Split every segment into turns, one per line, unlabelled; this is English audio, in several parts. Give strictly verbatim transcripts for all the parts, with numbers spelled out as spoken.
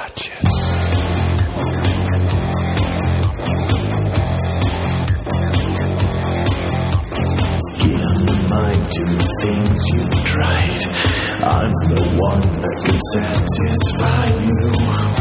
watch it. Give the mind to the things you've tried. I'm the one that can satisfy you.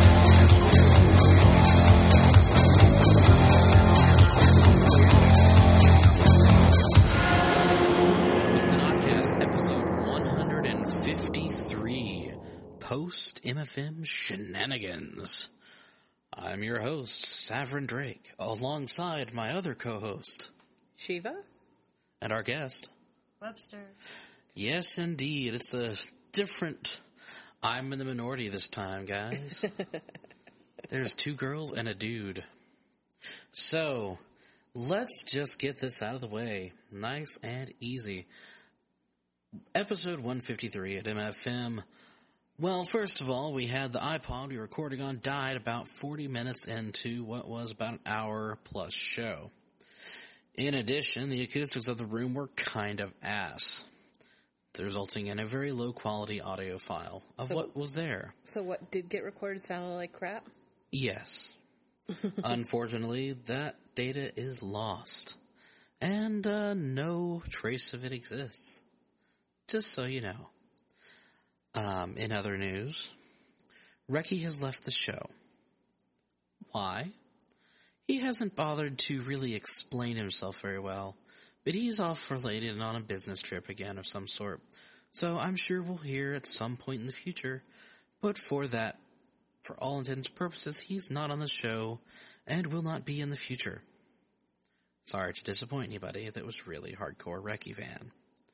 Post-M F M Shenanigans. I'm your host, Saverin Drake, alongside my other co-host,
Shiva,
and our guest,
Webster.
Yes, indeed. It's a different... I'm in the minority this time, guys. There's two girls and a dude. So, let's just get this out of the way. Nice and easy. Episode one fifty-three at M F M. Well, first of all, we had the iPod we were recording on died about forty minutes into what was about an hour-plus show. In addition, the acoustics of the room were kind of ass, resulting in a very low-quality audio file of
so,
what was there.
So what did get recorded sounded like crap?
Yes. Unfortunately, that data is lost, and uh, no trace of it exists. Just so you know. Um, in other news, Reki has left the show. Why? He hasn't bothered to really explain himself very well, but he's off related and on a business trip again of some sort, so I'm sure we'll hear at some point in the future, but for that, for all intents and purposes, he's not on the show and will not be in the future. Sorry to disappoint anybody that was really hardcore Reki fan.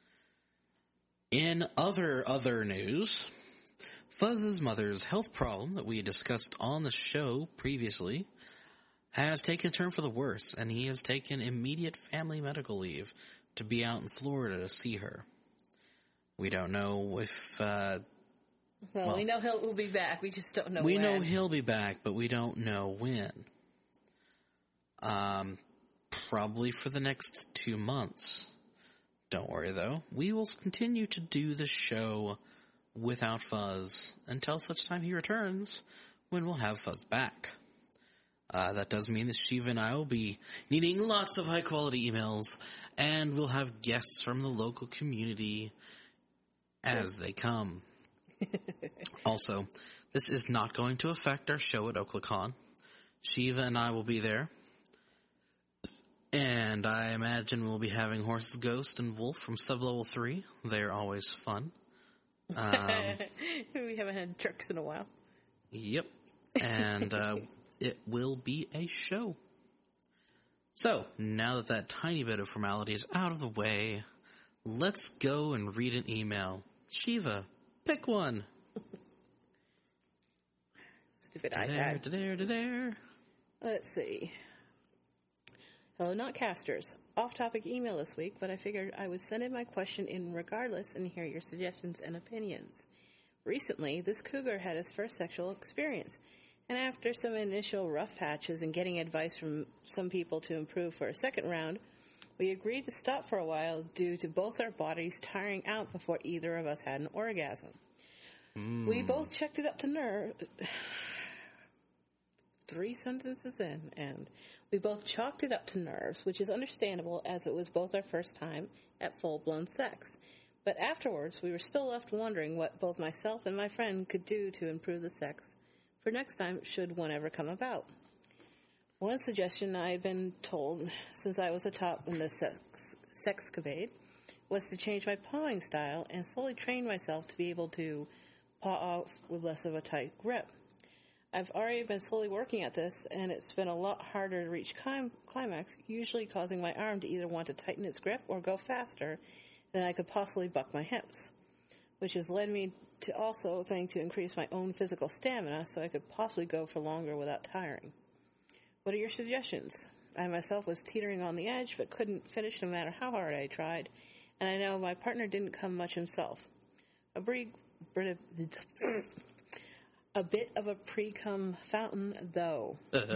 In other other news, Fuzz's mother's health problem that we discussed on the show previously has taken a turn for the worse, and he has taken immediate family medical leave to be out in Florida to see her. We don't know if... Uh,
well, well, we know he'll we'll be back. We just don't know
we
when.
We know he'll be back, but we don't know when. Um, probably for the next two months. Don't worry, though. We will continue to do the show without Fuzz until such time he returns, when we'll have Fuzz back. Uh, that does mean that Shiva and I will be needing lots of high-quality emails, and we'll have guests from the local community as they come. Also, this is not going to affect our show at OklaCon. Shiva and I will be there. And I imagine we'll be having Horses, Ghost, and Wolf from Sub-Level three. They're always fun. Um,
we haven't had trucks in a while.
Yep. And uh, it will be a show. So, now that that tiny bit of formality is out of the way, let's go and read an email. Shiva, pick one.
Stupid
da-dare,
iPad.
Da-dare, da-dare.
Let's see. Hello, Notcasters. Off-topic email this week, but I figured I would send in my question in regardless and hear your suggestions and opinions. Recently, this cougar had his first sexual experience, and after some initial rough patches and getting advice from some people to improve for a second round, we agreed to stop for a while due to both our bodies tiring out before either of us had an orgasm. Mm. We both checked it up to nerve... Three sentences in, and we both chalked it up to nerves, which is understandable as it was both our first time at full-blown sex. But afterwards, we were still left wondering what both myself and my friend could do to improve the sex for next time should one ever come about. One suggestion I had been told since I was a top in the sex, sexcapade was to change my pawing style and slowly train myself to be able to paw off with less of a tight grip. I've already been slowly working at this, and it's been a lot harder to reach clim- climax, usually causing my arm to either want to tighten its grip or go faster than I could possibly buck my hips, which has led me to also think to increase my own physical stamina so I could possibly go for longer without tiring. What are your suggestions? I myself was teetering on the edge, but couldn't finish no matter how hard I tried, and I know my partner didn't come much himself. A brief... A bit of a pre-cum fountain, though.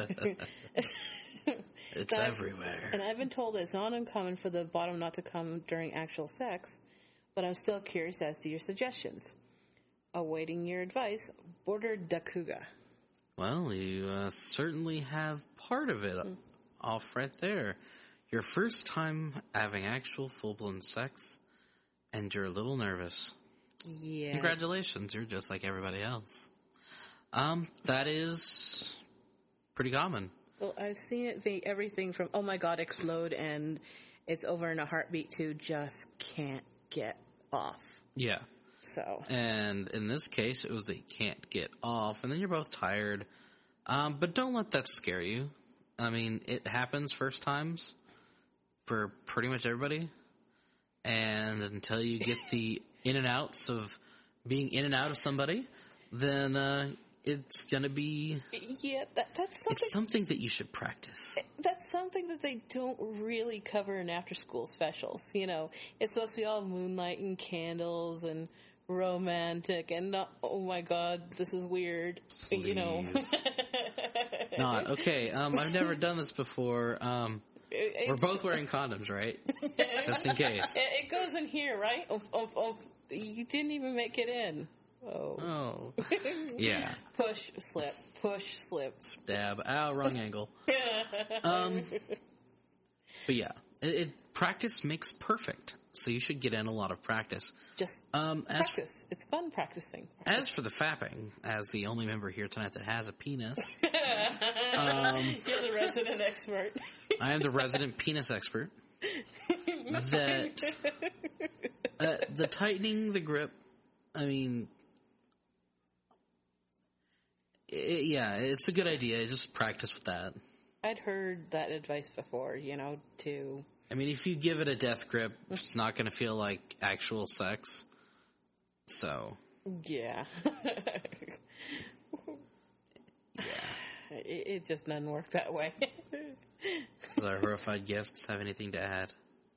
It's everywhere.
And I've been told it's not uncommon for the bottom not to come during actual sex, but I'm still curious as to your suggestions. Awaiting your advice, Border Dakuga.
Well, you uh, certainly have part of it mm. off right there. Your first time having actual full-blown sex, and you're a little nervous.
Yeah.
Congratulations, you're just like everybody else. Um, that is pretty common.
Well, I've seen it be everything from, oh my god, explode, and it's over in a heartbeat, to just can't get off.
Yeah.
So.
And in this case, it was that you can't get off, and then you're both tired. Um, but don't let that scare you. I mean, it happens first times for pretty much everybody. And until you get the in and outs of being in and out of somebody, then uh, it's going to be...
Yeah, that, that's something...
It's something that you should practice.
That's something that they don't really cover in after-school specials, you know. It's supposed to be all moonlight and candles and romantic and not, oh my god, this is weird, Please. You know.
Not. Okay, um, I've never done this before. Um, it's, we're both wearing condoms, right? Just in case.
It goes in here, right? Oh, oh, oh, you didn't even make it in. Oh.
Oh. Yeah.
Push, slip. Push, slip.
Stab. Ow, wrong angle. Um. But yeah, it, it practice makes perfect. So you should get in a lot of practice.
Just
um,
practice. For, it's fun practicing.
As for the fapping, as the only member here tonight that has a penis, um,
you're the resident expert.
I am the resident penis expert. That uh, the tightening the grip. I mean, it, yeah, it's a good idea. Just practice with that.
I'd heard that advice before. You know, to.
I mean, if you give it a death grip, it's not going to feel like actual sex. So.
Yeah.
Yeah.
It, it just doesn't work that way.
Does our horrified guests have anything to add?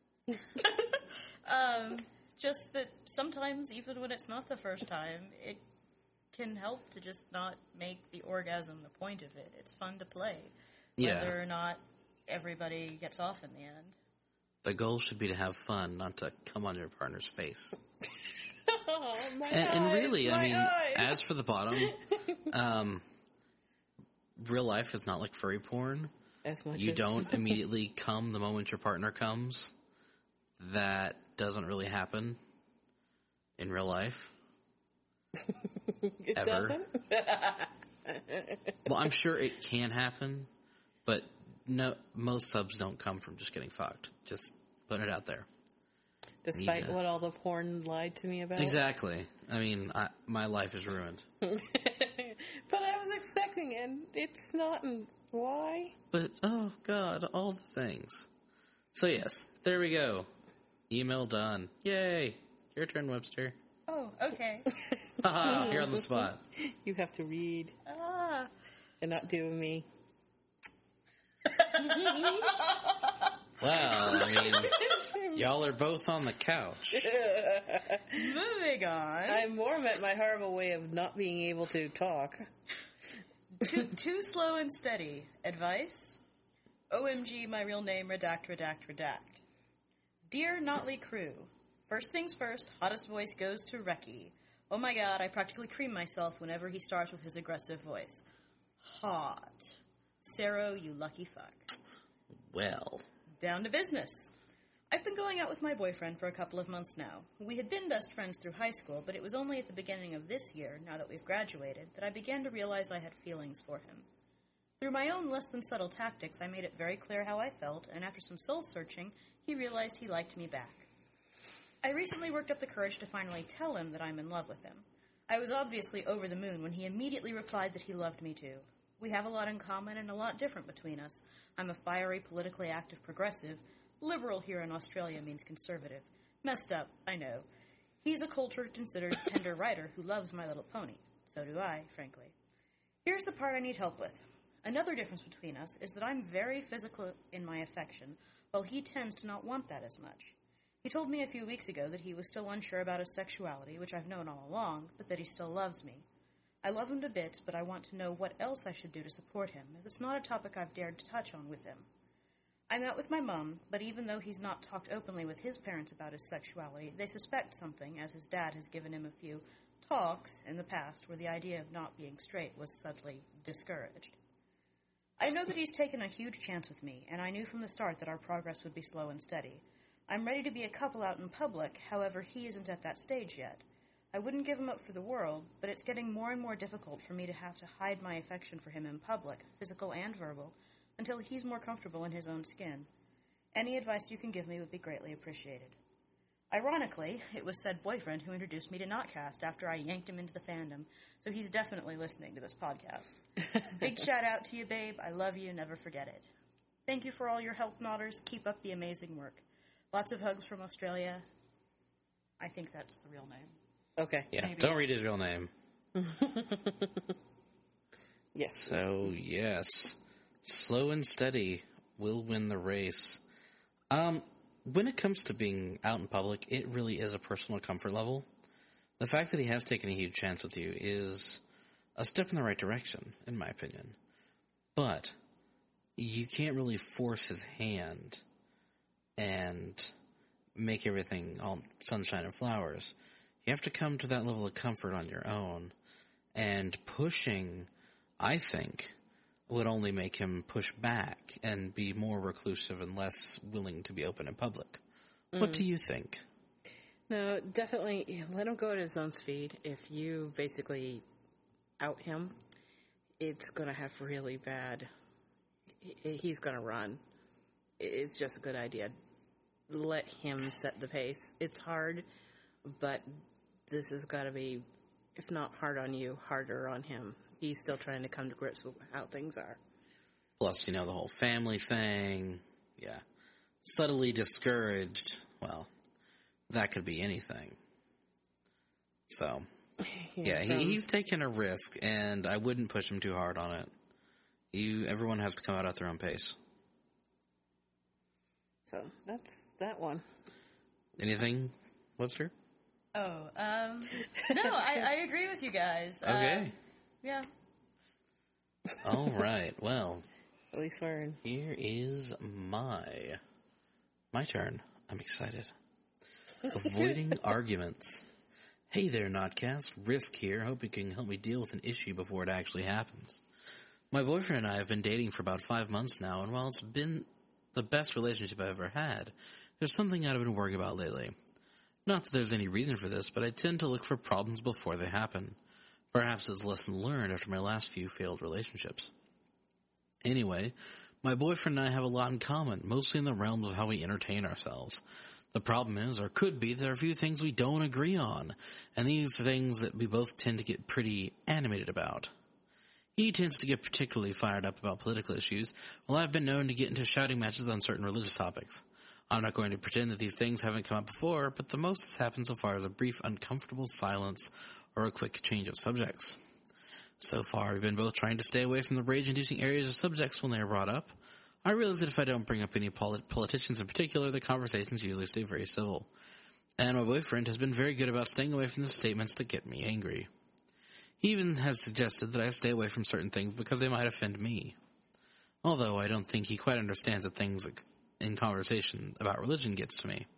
um, just that sometimes, even when it's not the first time, it can help to just not make the orgasm the point of it. It's fun to play.
Yeah.
Whether or not everybody gets off in the end.
The goal should be to have fun, not to come on your partner's face.
Oh, my
and,
eyes,
and really,
my
I mean,
eyes.
as for the bottom, um, real life is not like furry porn.
As much
you
as
don't immediately come the moment your partner comes. That doesn't really happen in real life.
It
ever.
doesn't?
Well, I'm sure it can happen, but no, most subs don't come from just getting fucked. Just putting it out there.
Despite what all the porn lied to me about?
Exactly. I mean, I, my life is ruined.
But I was expecting it. It's not. And why?
But, oh, God, all the things. So, yes, there we go. Email done. Yay. Your turn, Webster.
Oh, okay.
Haha, you're on the spot.
You have to read.
Ah.
And not do me.
Well, I mean, y'all are both on the couch.
Moving on.
I more meant my horrible way of not being able to talk.
too, too slow and steady. Advice? O M G, my real name, redact, redact, redact. Dear Notley crew, first things first, hottest voice goes to Reki. Oh my god, I practically cream myself whenever he starts with his aggressive voice. Hot. Sarah, you lucky fuck.
Well.
Down to business. I've been going out with my boyfriend for a couple of months now. We had been best friends through high school, but it was only at the beginning of this year, now that we've graduated, that I began to realize I had feelings for him. Through my own less than subtle tactics, I made it very clear how I felt, and after some soul-searching, he realized he liked me back. I recently worked up the courage to finally tell him that I'm in love with him. I was obviously over the moon when he immediately replied that he loved me too. We have a lot in common and a lot different between us. I'm a fiery, politically active progressive. Liberal here in Australia means conservative. Messed up, I know. He's a cultured, considered, tender writer who loves My Little Pony. So do I, frankly. Here's the part I need help with. Another difference between us is that I'm very physical in my affection, while he tends to not want that as much. He told me a few weeks ago that he was still unsure about his sexuality, which I've known all along, but that he still loves me. I love him to bits, but I want to know what else I should do to support him, as it's not a topic I've dared to touch on with him. I met with my mum, but even though he's not talked openly with his parents about his sexuality, they suspect something, as his dad has given him a few talks in the past where the idea of not being straight was subtly discouraged. I know that he's taken a huge chance with me, and I knew from the start that our progress would be slow and steady. I'm ready to be a couple out in public, however, he isn't at that stage yet. I wouldn't give him up for the world, but it's getting more and more difficult for me to have to hide my affection for him in public, physical and verbal, until he's more comfortable in his own skin. Any advice you can give me would be greatly appreciated. Ironically, it was said boyfriend who introduced me to Notcast after I yanked him into the fandom, so he's definitely listening to this podcast. Big shout out to you, babe. I love you. Never forget it. Thank you for all your help, Nodders. Keep up the amazing work. Lots of hugs from Australia. I think that's the real name.
Okay.
Yeah,
Maybe.
don't read his real name.
Yes.
So, yes, slow and steady will win the race. Um, when it comes to being out in public, it really is a personal comfort level. The fact that he has taken a huge chance with you is a step in the right direction, in my opinion. But you can't really force his hand and make everything all sunshine and flowers. You have to come to that level of comfort on your own. And pushing, I think, would only make him push back and be more reclusive and less willing to be open in public. Mm. What do you think?
No, definitely let him go at his own speed. If you basically out him, it's going to have really bad... He's going to run. It's just a good idea. Let him set the pace. It's hard, but this has got to be, if not hard on you, harder on him. He's still trying to come to grips with how things are.
Plus, you know, the whole family thing. Yeah. Subtly discouraged. Well, that could be anything. So, yeah, yeah he, he's taking a risk, and I wouldn't push him too hard on it. You, everyone has to come out at their own pace.
So, that's that one.
Anything, Webster?
Oh, um, no, I, I agree with you guys.
Okay.
Uh, yeah.
All right, well.
At least we're in.
Here is my, my turn. I'm excited. Avoiding arguments. Hey there, Notcast. Risk here. Hope you can help me deal with an issue before it actually happens. My boyfriend and I have been dating for about five months now, and while it's been the best relationship I've ever had, there's something I've been worrying about lately. Not that there's any reason for this, but I tend to look for problems before they happen. Perhaps it's a lesson learned after my last few failed relationships. Anyway, my boyfriend and I have a lot in common, mostly in the realms of how we entertain ourselves. The problem is, or could be, there are a few things we don't agree on, and these are things that we both tend to get pretty animated about. He tends to get particularly fired up about political issues, while I've been known to get into shouting matches on certain religious topics. I'm not going to pretend that these things haven't come up before, but the most that's happened so far is a brief, uncomfortable silence or a quick change of subjects. So far, we've been both trying to stay away from the rage-inducing areas or subjects when they are brought up. I realize that if I don't bring up any polit- politicians in particular, the conversations usually stay very civil. And my boyfriend has been very good about staying away from the statements that get me angry. He even has suggested that I stay away from certain things because they might offend me. Although I don't think he quite understands that things like in conversation about religion gets to me.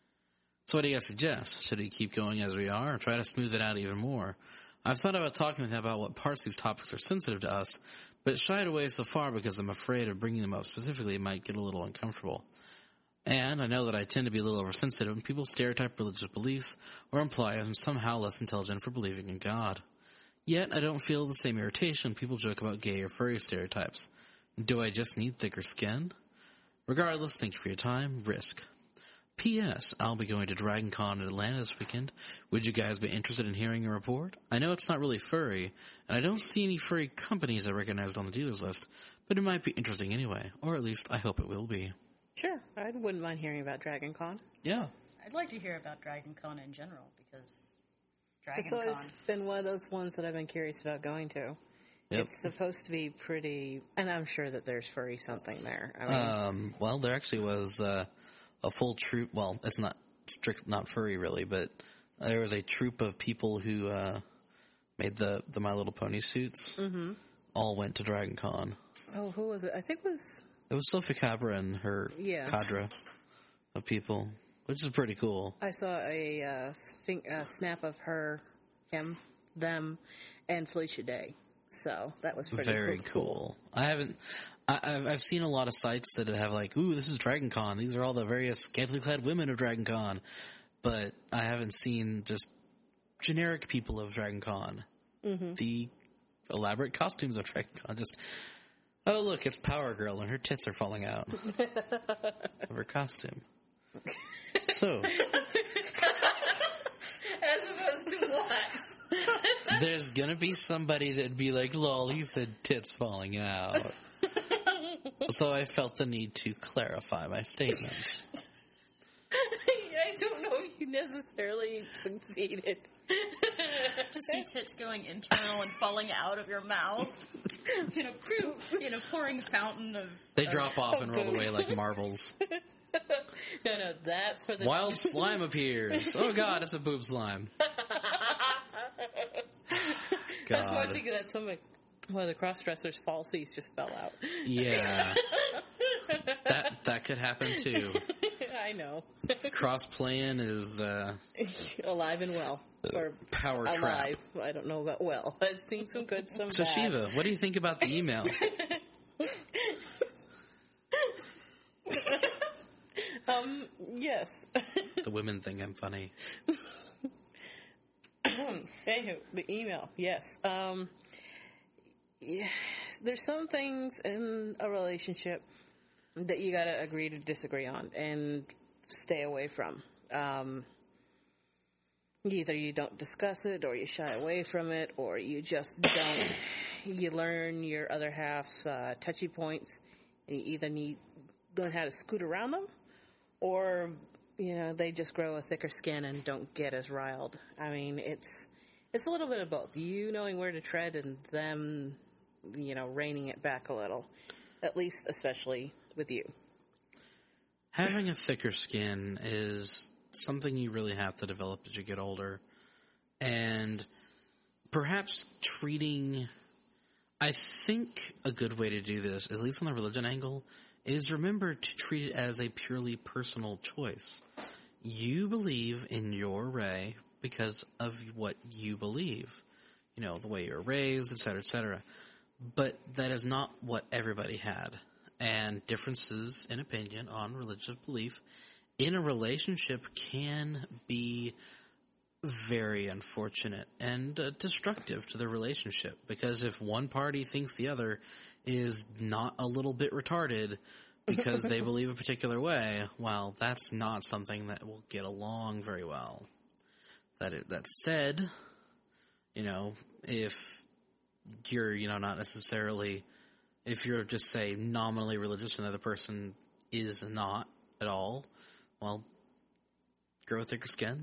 So what do you guys suggest? Should we keep going as we are or try to smooth it out even more? I've thought about talking with him about what parts of these topics are sensitive to us, but shied away so far because I'm afraid of bringing them up specifically it might get a little uncomfortable. And I know that I tend to be a little oversensitive when people stereotype religious beliefs or imply I'm somehow less intelligent for believing in God. Yet I don't feel the same irritation when people joke about gay or furry stereotypes. Do I just need thicker skin? Regardless, thank you for your time. Risk. P S. I'll be going to Dragon Con in Atlanta this weekend. Would you guys be interested in hearing a report? I know it's not really furry, and I don't see any furry companies I recognized on the dealers list, but it might be interesting anyway, or at least I hope it will be.
Sure, I wouldn't mind hearing about Dragon Con.
Yeah.
I'd like to hear about Dragon Con in general, because Dragon
It's always
Con...
been one of those ones that I've been curious about going to.
Yep.
It's supposed to be pretty, and I'm sure that there's furry something there. I mean,
Um, well, there actually was uh, a full troop. Well, it's not strict, not furry really, but there was a troop of people who uh, made the, the My Little Pony suits.
mm-hmm.
All went to Dragon Con.
Oh, who was it? I think it was...
It was Sophie Cabra and her
Yeah.
cadre of people, which is pretty cool.
I saw a uh, sphin- uh, snap of her him, them, and Felicia Day. So that was pretty
Very
cool.
cool. I haven't. I, I've I've seen a lot of sites that have like, ooh, this is Dragon Con. These are all the various scantily clad women of Dragon Con, but I haven't seen just generic people of Dragon Con. Mm-hmm. The elaborate costumes of Dragon Con. Just, oh look, it's Power Girl and her tits are falling out of her costume. So,
as opposed to what?
there's gonna be somebody that'd be like, lol, he said tits falling out. So I felt the need to clarify my statement.
I don't know if you necessarily succeeded.
Just see tits going internal and falling out of your mouth in a, in a pouring fountain of...
They drop off
oh,
and roll
good.
away like marbles.
No, no, that's for the...
Wild slime appears. Oh god, it's a boob slime.
That's why I
God.
think that some of one of the cross-dressers' falsies just fell out.
Yeah. That that could happen too.
I know.
Cross-playing is uh,
Alive and well. Or
power trap.
alive. I don't know about well. I've seen some good, some
So
bad.
Shiva, what do you think about the email?
um, yes.
The women think I'm funny.
Anywho, the email, yes. Um, yeah, there's some things in a relationship that you gotta agree to disagree on and stay away from. Um, either you don't discuss it, or you shy away from it, or you just don't. You learn your other half's uh, touchy points, and you either need learn how to scoot around them, or you know they just grow a thicker skin and don't get as riled. I mean, it's it's a little bit of both. You knowing where to tread, and them, you know, reining it back a little. At least, especially with you.
Having a thicker skin is something you really have to develop as you get older. And perhaps treating... I think a good way to do this, at least on the religion angle, is remember to treat it as a purely personal choice. You believe in your way because of what you believe. You know, the way you're raised, et cetera, et cetera. But that is not what everybody had. And differences in opinion on religious belief in a relationship can be very unfortunate and uh, destructive to the relationship. Because if one party thinks the other is not a little bit retarded because they believe a particular way, well, that's not something that will get along very well. That is, that said, you know, if you're, you know, not necessarily, if you're just, say, nominally religious and the other person is not at all, well, grow a thicker skin.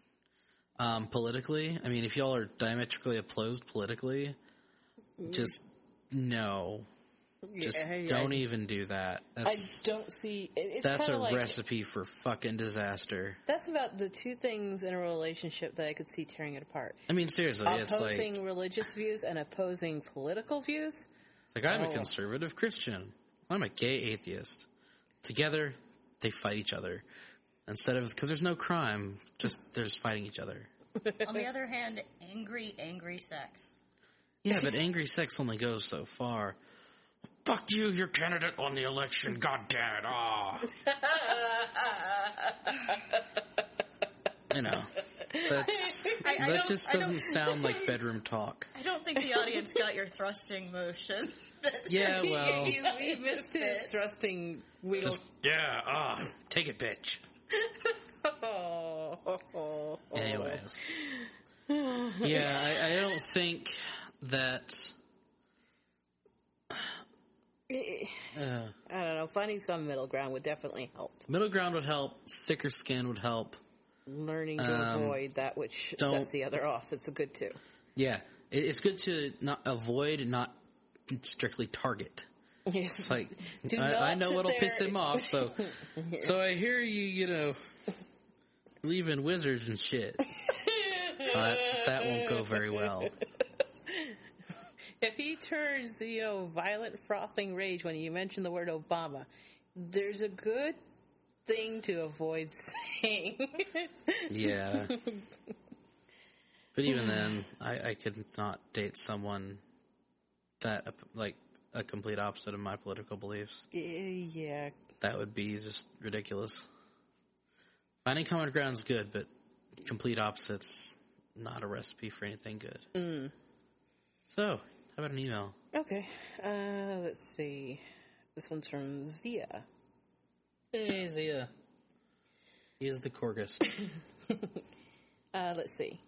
Um, politically, I mean, if y'all are diametrically opposed politically, just no. Just
Yeah, yeah.
don't even do that. That's,
I don't see... it- It's
that's a
kinda like,
recipe for fucking disaster.
That's about the two things in a relationship that I could see tearing it apart.
I mean, seriously, it's like...
Opposing religious views and opposing political views.
Like, I'm
Oh.
a conservative Christian. I'm a gay atheist. Together, they fight each other. Instead of, because there's no crime, just there's fighting each other.
On the other hand, angry, angry sex.
Yeah, but angry sex only goes so far. Fuck you, your candidate on the election, god damn it, ah. You know, that's,
I- I
that
don't-
just
I don't-
doesn't sound like bedroom talk.
I don't think the audience got your thrusting motion. That's
Yeah,
pretty-
well-
you, you missed his thrusting wheel.
Just, yeah, ah, take it, bitch.
Oh.
Anyways. Yeah, I, I don't think that... Uh,
I don't know. Finding some middle ground would definitely help.
middle ground would help. Thicker skin would help.
Learning to
Um,
avoid that which
don't-
sets the other off. It's a good too.
Yeah, it, it's good to not avoid and not strictly target.
Yes.
Like,
Do
I,
not
I know
sit
what'll
there
piss him
and-
off, so so I hear you, you know, leaving wizards and shit. Uh, that won't go very well.
If he turns, you know, violent, frothing rage when you mention the word Obama, there's a good thing to avoid saying.
Yeah. But even then, I, I could not date someone that, like, a complete opposite of my political beliefs.
Yeah.
That would be just ridiculous. Finding common ground is good, but complete opposites, not a recipe for anything good.
Mm.
So, how about an email?
Okay. Uh, let's see. This one's from Zia.
Hey, Zia. He is the Corgus.
uh, let's see.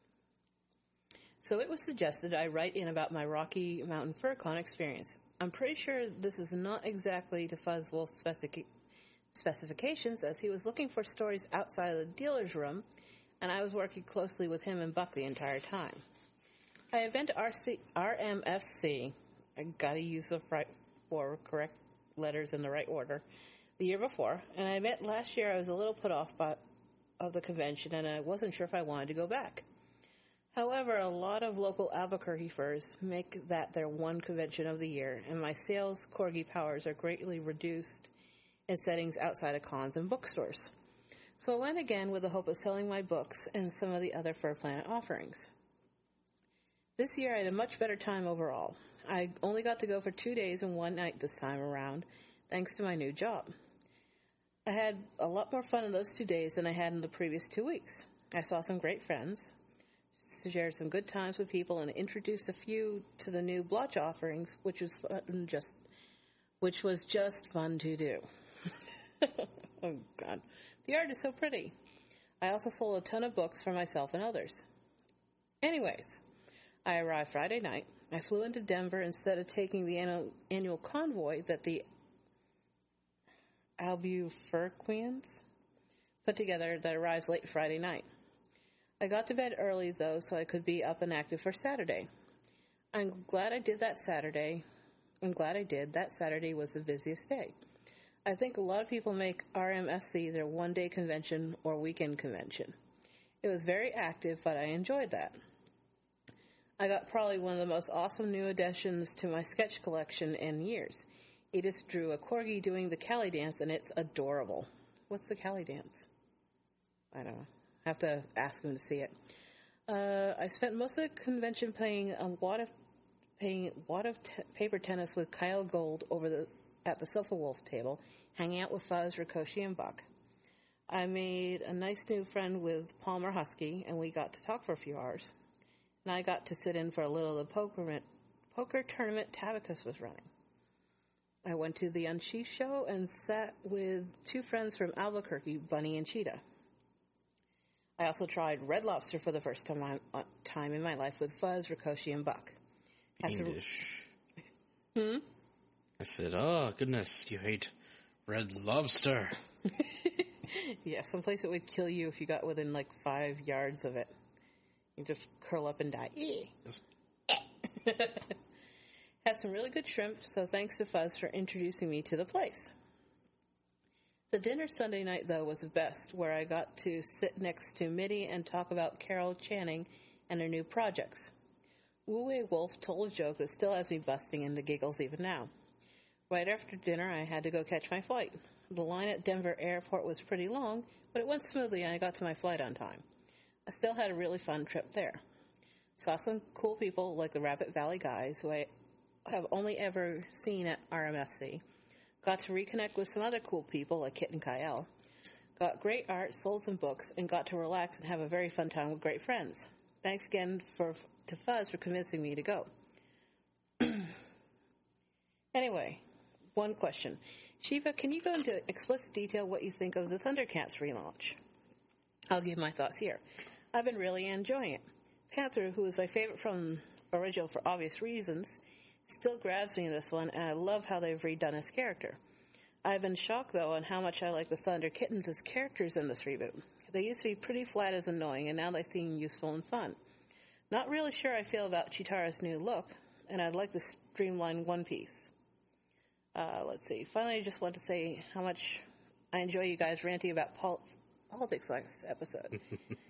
So it was suggested I write in about my Rocky Mountain FurCon experience. I'm pretty sure this is not exactly to Fuzzwolf's specific- specifications, as he was looking for stories outside of the dealer's room, and I was working closely with him and Buck the entire time. I had been to R C- R M F C, I gotta use the right four correct letters in the right order, the year before, and I admit last year I was a little put off by of the convention, and I wasn't sure if I wanted to go back. However, a lot of local Albuquerque furs make that their one convention of the year, and my sales corgi powers are greatly reduced in settings outside of cons and bookstores. So I went again with the hope of selling my books and some of the other Fur Planet offerings. This year I had a much better time overall. I only got to go for two days and one night this time around, thanks to my new job. I had a lot more fun in those two days than I had in the previous two weeks. I saw some great friends, shared some good times with people, and introduced a few to the new blotch offerings, which was fun just, which was just fun to do. Oh God, the art is so pretty. I also sold a ton of books for myself and others. Anyways, I arrived Friday night. I flew into Denver instead of taking the annual, annual convoy that the Albuquerqueans put together that arrives late Friday night. I got to bed early, though, so I could be up and active for Saturday. I'm glad I did that Saturday. I'm glad I did. That Saturday was the busiest day. I think a lot of people make R M F C their one-day convention or weekend convention. It was very active, but I enjoyed that. I got probably one of the most awesome new additions to my sketch collection in years. Edith drew a corgi doing the Cali dance, and it's adorable. What's the Cali dance? I don't know. I have to ask him to see it. Uh, I spent most of the convention playing a wad of, playing wad of t- paper tennis with Kyle Gold over the at the Sofa Wolf table, hanging out with Fuzz, Rikoshi, and Buck. I made a nice new friend with Palmer Husky, and we got to talk for a few hours. And I got to sit in for a little of the poker, poker tournament Tabacus was running. I went to the Unsheathed show and sat with two friends from Albuquerque, Bunny and Cheetah. I also tried Red Lobster for the first time, uh, time in my life with Fuzz, Rikoshi, and Buck.
English.
A... Hmm?
I said, oh, goodness, you hate Red Lobster.
Yeah, someplace that would kill you if you got within, like, five yards of it. You just curl up and die. Had some really good shrimp, so thanks to Fuzz for introducing me to the place. The dinner Sunday night, though, was the best, where I got to sit next to Mitty and talk about Carol Channing and her new projects. Wu-Wei Wolf told a joke that still has me busting into giggles even now. Right after dinner, I had to go catch my flight. The line at Denver Airport was pretty long, but it went smoothly and I got to my flight on time. I still had a really fun trip there. Saw some cool people like the Rabbit Valley guys, who I have only ever seen at R M F C. Got to reconnect with some other cool people like Kit and Kyle. Got great art, sold some books, and got to relax and have a very fun time with great friends. Thanks again for to Fuzz for convincing me to go. Anyway, one question. Shiva, can you go into explicit detail what you think of the Thundercats relaunch? I'll give my thoughts here. I've been really enjoying it. Panther, who is my favorite from original for obvious reasons, still grabs me in this one, and I love how they've redone his character. I've been shocked, though, on how much I like the Thunder Kittens as characters in this reboot. They used to be pretty flat as annoying, and now they seem useful and fun. Not really sure I feel about Chitara's new look, and I'd like to streamline One Piece. Uh, let's see. Finally, I just want to say how much I enjoy you guys ranting about pol- politics last episode.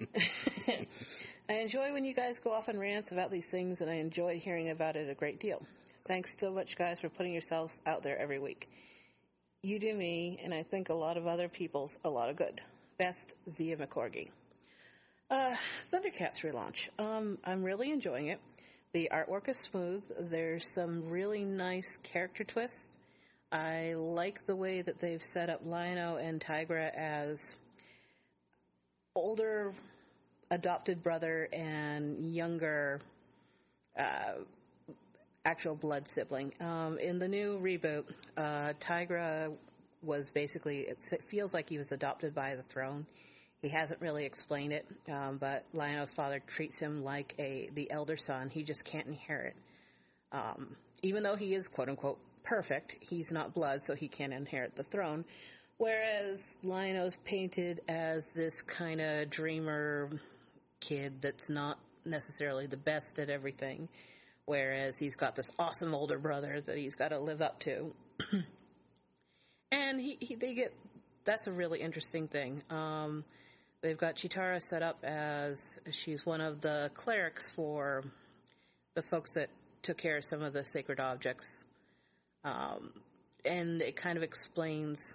I enjoy when you guys go off on rants about these things, and I enjoy hearing about it a great deal. Thanks so much, guys, for putting yourselves out there every week. You do me, and I think a lot of other people's a lot of good. Best, Zia McCorgy. Uh, Thundercats relaunch. Um, I'm really enjoying it. The artwork is smooth. There's some really nice character twists. I like the way that they've set up Lion-O and Tigra as older adopted brother and younger uh, actual blood sibling. Um, in the new reboot, uh, Tigra was basically, it feels like he was adopted by the throne. He hasn't really explained it, um, but Lion-O's father treats him like a the elder son. He just can't inherit. Um, even though he is, quote-unquote, perfect, he's not blood, so he can't inherit the throne. Whereas Lion-O's painted as this kind of dreamer kid that's not necessarily the best at everything, whereas he's got this awesome older brother that he's got to live up to. And he, he, they get, that's a really interesting thing. Um, they've got Chitara set up as, she's one of the clerics for the folks that took care of some of the sacred objects. Um, and it kind of explains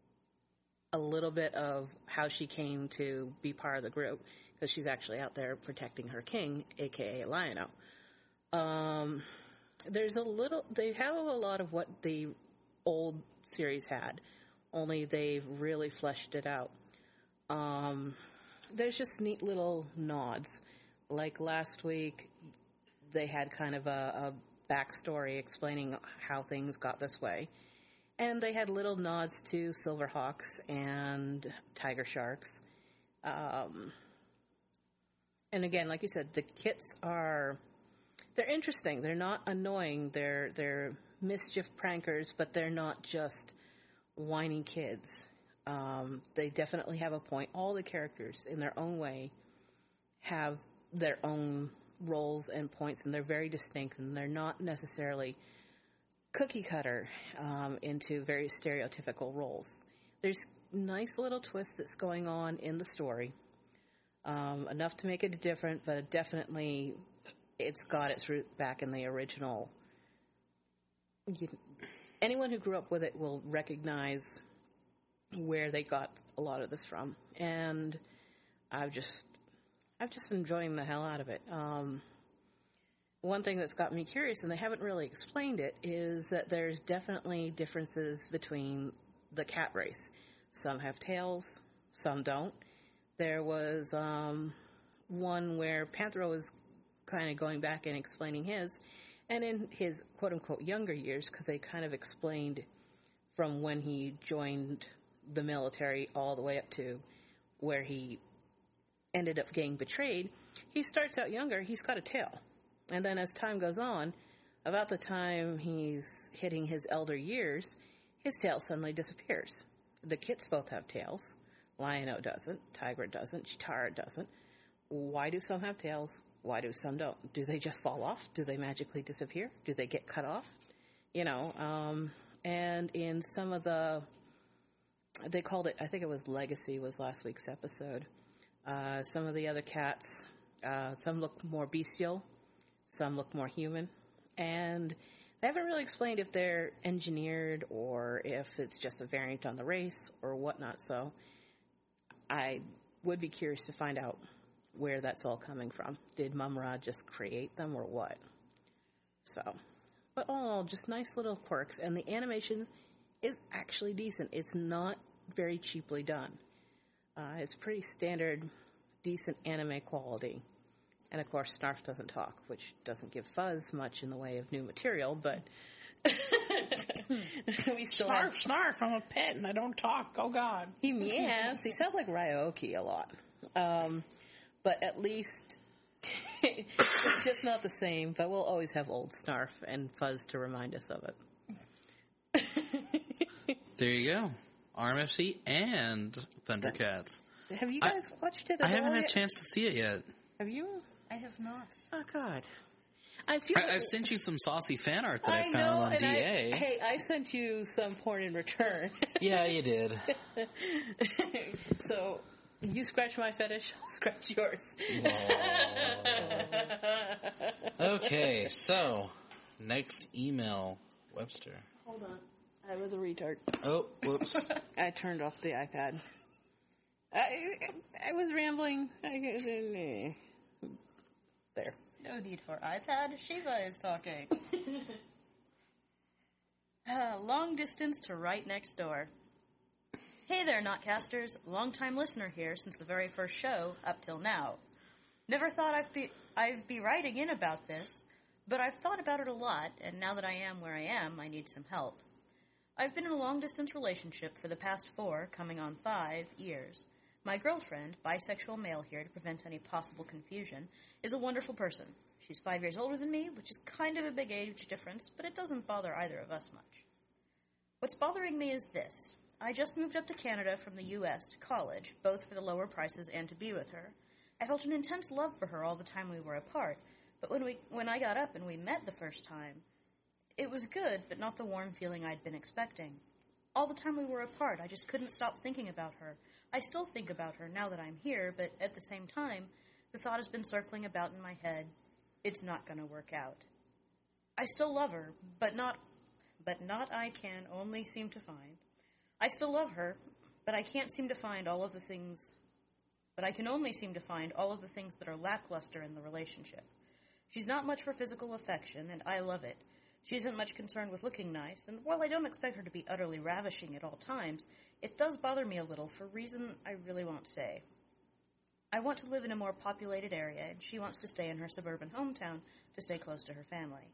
a little bit of how she came to be part of the group, because she's actually out there protecting her king, aka Lion-O. Um, there's a little, they have a lot of what the old series had, only they've really fleshed it out. Um, there's just neat little nods. Like last week, they had kind of a, a backstory explaining how things got this way. And they had little nods to Silverhawks and Tiger Sharks. Um, and again, like you said, the kits are, they're interesting. They're not annoying. They're, they're mischief prankers, but they're not just whiny kids. Um, they definitely have a point. All the characters, in their own way, have their own roles and points, and they're very distinct, and they're not necessarily cookie cutter um, into very stereotypical roles. There's nice little twist that's going on in the story, um, enough to make it different, but it definitely, it's got its root back in the original. You, anyone who grew up with it will recognize where they got a lot of this from, and I've just, I'm just enjoying the hell out of it. Um, one thing that's got me curious, and they haven't really explained it, is that there's definitely differences between the cat race. Some have tails, some don't. There was um, one where Panthro was kind of going back and explaining his, and in his quote-unquote younger years, because they kind of explained from when he joined the military all the way up to where he ended up getting betrayed, he starts out younger, he's got a tail. And then as time goes on, about the time he's hitting his elder years, his tail suddenly disappears. The kits both have tails. Lion-O doesn't. Tigra doesn't. Chitara doesn't. Why do some have tails? Why do some don't? Do they just fall off? Do they magically disappear? Do they get cut off? You know, um, and in some of the, they called it, I think it was Legacy was last week's episode. Uh, some of the other cats, uh, some look more bestial. Some look more human, and they haven't really explained if they're engineered or if it's just a variant on the race or whatnot, so I would be curious to find out where that's all coming from. Did Mum-Ra just create them or what? So, but all in all, just nice little quirks, and the animation is actually decent. It's not very cheaply done. Uh, it's pretty standard, decent anime quality. And, of course, Snarf doesn't talk, which doesn't give Fuzz much in the way of new material, but we still
Snarf,
have...
Snarf, I'm a pet and I don't talk. Oh, God.
He meows. He sounds like Ryoki a lot. Um, but at least it's just not the same, but we'll always have old Snarf and Fuzz to remind us of it.
There you go. R M F C and Thundercats.
Have you guys I, watched it at
I haven't
all
had a
yet?
chance to see it yet.
Have you?
I have not.
Oh, God. I feel
I,
like,
I've sent you some saucy fan art that I,
I
found
know,
on
and
D A.
I, hey, I sent you some porn in return.
Yeah, you did.
So, you scratch my fetish, I'll scratch yours.
Okay, so, next email, Webster.
Hold on. I was a retard.
Oh, whoops.
I turned off the iPad. I, I was rambling. I, there.
No need for iPad. Shiva is talking. uh, long distance to right next door. Hey there, Notcasters. Long-time listener here since the very first show up till now. Never thought I'd be, I'd be writing in about this, but I've thought about it a lot, and now that I am where I am, I need some help. I've been in a long-distance relationship for the past four, coming on five, years. My girlfriend, bisexual male here to prevent any possible confusion, is a wonderful person. She's five years older than me, which is kind of a big age difference, but it doesn't bother either of us much. What's bothering me is this. I just moved up to Canada from the U S to college, both for the lower prices and to be with her. I felt an intense love for her all the time we were apart, but when we when I got up and we met the first time, it was good, but not the warm feeling I'd been expecting. All the time we were apart, I just couldn't stop thinking about her. I still think about her now that I'm here, but at the same time, the thought has been circling about in my head, it's not going to work out. I still love her, but not, but not I can only seem to find. I still love her, but I can't seem to find all of the things, but I can only seem to find all of the things that are lackluster in the relationship. She's not much for physical affection, and I love it. She isn't much concerned with looking nice, and while I don't expect her to be utterly ravishing at all times, it does bother me a little for a reason I really won't say. I want to live in a more populated area, and she wants to stay in her suburban hometown to stay close to her family.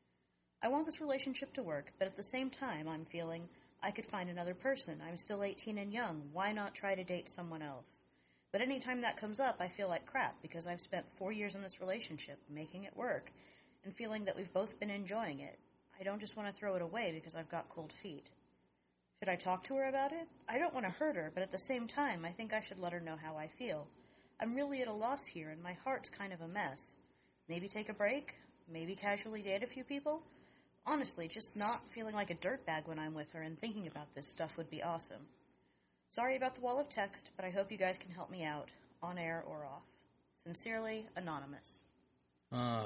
I want this relationship to work, but at the same time I'm feeling I could find another person. I'm still eighteen and young. Why not try to date someone else? But anytime that comes up, I feel like crap because I've spent four years in this relationship, making it work, and feeling that we've both been enjoying it. I don't just want to throw it away because I've got cold feet. Should I talk to her about it? I don't want to hurt her, but at the same time, I think I should let her know how I feel. I'm really at a loss here, and my heart's kind of a mess. Maybe take a break? Maybe casually date a few people? Honestly, just not feeling like a dirtbag when I'm with her and thinking about this stuff would be awesome. Sorry about the wall of text, but I hope you guys can help me out, on air or off. Sincerely, Anonymous.
Uh...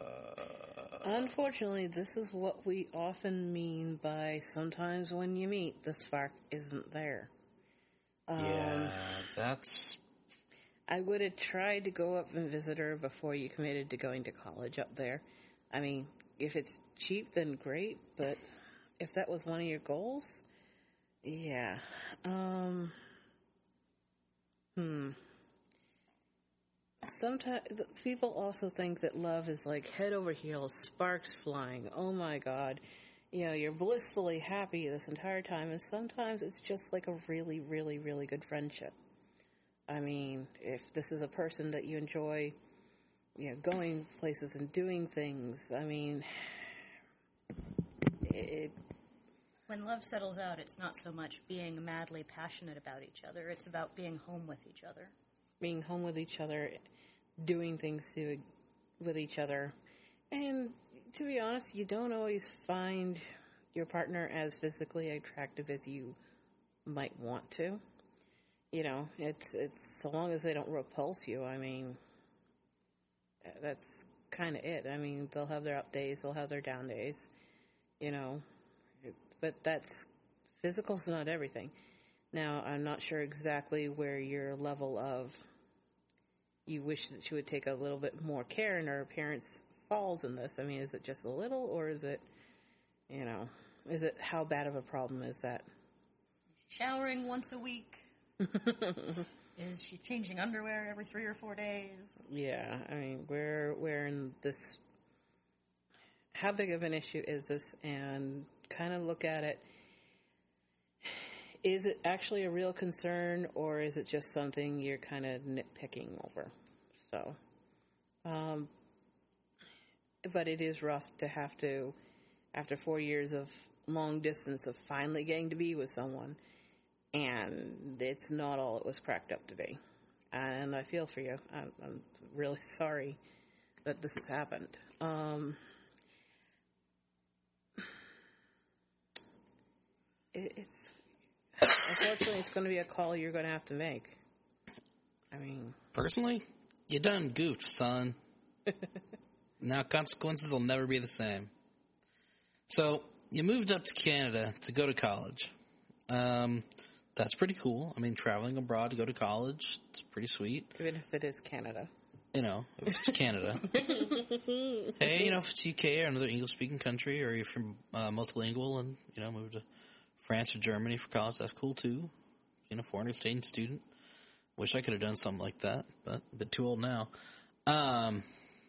Unfortunately, this is what we often mean by sometimes when you meet, the spark isn't there. Um,
yeah, that's...
I would have tried to go up and visit her before you committed to going to college up there. I mean, if it's cheap, then great, but if that was one of your goals, yeah. Um, hmm. Sometimes people also think that love is like head over heels, sparks flying. Oh my God. You know, you're blissfully happy this entire time, and sometimes it's just like a really, really, really good friendship. I mean, if this is a person that you enjoy, you know, going places and doing things, I mean, it...
When love settles out, it's not so much being madly passionate about each other, it's about being home with each other.
Being home with each other, doing things to, with each other. And to be honest, you don't always find your partner as physically attractive as you might want to. You know, it's it's so long as they don't repulse you, I mean, that's kind of it. I mean, they'll have their up days, they'll have their down days, you know, but that's, physical's not everything. Now, I'm not sure exactly where your level of, you wish that she would take a little bit more care in her appearance falls in this. I mean, is it just a little, or is it, you know, is it, how bad of a problem is that?
Showering once a week. Is she changing underwear every three or four days?
Yeah, I mean, where, where in this, how big of an issue is this? And kind of look at it. Is it actually a real concern, or is it just something you're kind of nitpicking over? So, um, but it is rough to have to, after four years of long distance, of finally getting to be with someone, and it's not all it was cracked up to be. And I feel for you. I'm, I'm really sorry that this has happened. Um, it, it's... Unfortunately, it's going to be a call you're going to have to make. I mean...
Personally, you done goofed, son. Now consequences will never be the same. So, you moved up to Canada to go to college. Um, that's pretty cool. I mean, traveling abroad to go to college, it's pretty sweet.
Even if it is Canada.
You know, if it's Canada. Hey, you know, if it's U K or another English-speaking country, or if you're uh, multilingual and, you know, move to France or Germany for college, that's cool too. You know, foreign exchange student. Wish I could have done something like that, but a bit too old now. Um,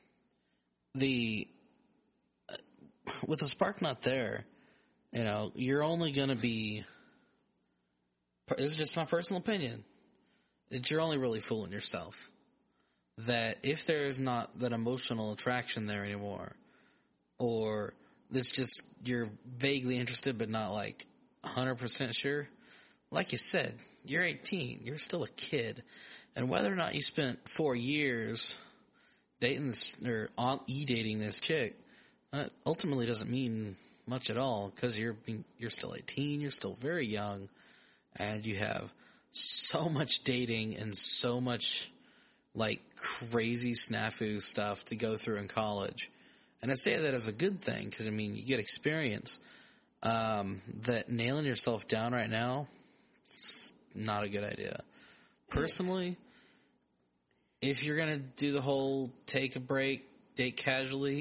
the uh, with the spark not there, you know, you're only going to be. This is just my personal opinion. That you're only really fooling yourself. That if there is not that emotional attraction there anymore, or it's just you're vaguely interested but not like one hundred percent sure, like you said, you're eighteen, you're still a kid, and whether or not you spent four years dating this or on e-dating this chick, uh, ultimately doesn't mean much at all, because you're being, you're still eighteen, you're still very young, and you have so much dating and so much like crazy snafu stuff to go through in college. And I say that as a good thing, because I mean, you get experience. Um, that nailing yourself down right now, it's not a good idea. Personally, if you're going to do the whole take a break, date casually,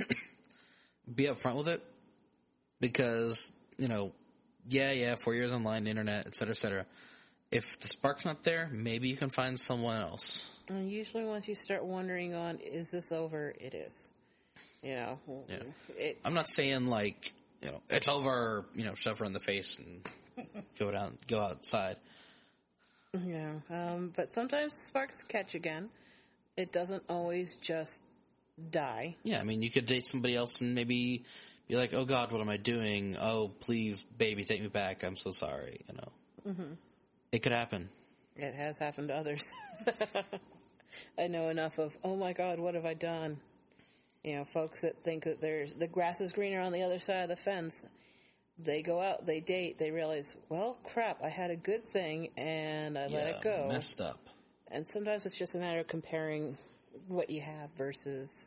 be upfront with it. Because, you know, yeah, yeah, four years online, internet, et cetera, et cetera. If the spark's not there, maybe you can find someone else.
And usually once you start wondering on, is this over, it is. You know.
Yeah.
It,
I'm not saying, like, you know, it's over, you know, shove her in the face and go down, go outside.
Yeah. Um, but sometimes sparks catch again. It doesn't always just die.
Yeah, I mean, you could date somebody else and maybe be like, oh, God, what am I doing? Oh, please, baby, take me back. I'm so sorry, you know.
Mm-hmm.
It could happen.
It has happened to others. I know enough of, oh my God, what have I done? You know, folks that think that there's the grass is greener on the other side of the fence. They go out, they date, they realize, well, crap, I had a good thing and I
yeah,
let it go.
Messed up.
And sometimes it's just a matter of comparing what you have versus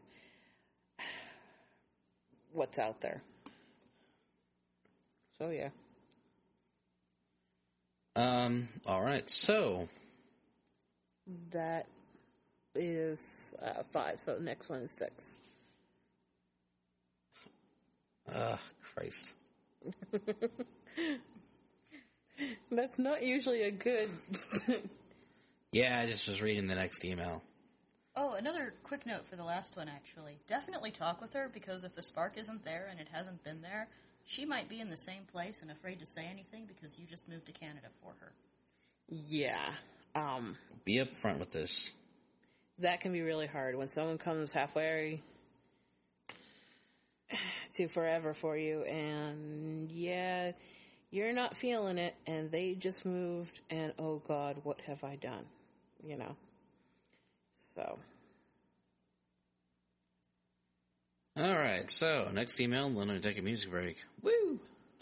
what's out there. So, yeah.
Um, all right, so.
That is uh, five, so the next one is six.
Ugh, Christ.
That's not usually a good...
Yeah, I just was reading the next email.
Oh, another quick note for the last one, actually. Definitely talk with her, because if the spark isn't there and it hasn't been there, she might be in the same place and afraid to say anything because you just moved to Canada for her.
Yeah. Um,
Be upfront with this.
that can be really hard when someone comes halfway to forever for you, and yeah, you're not feeling it, and they just moved, and oh God, what have I done? You know? So.
Alright, so, next email, then I take a music break. Woo!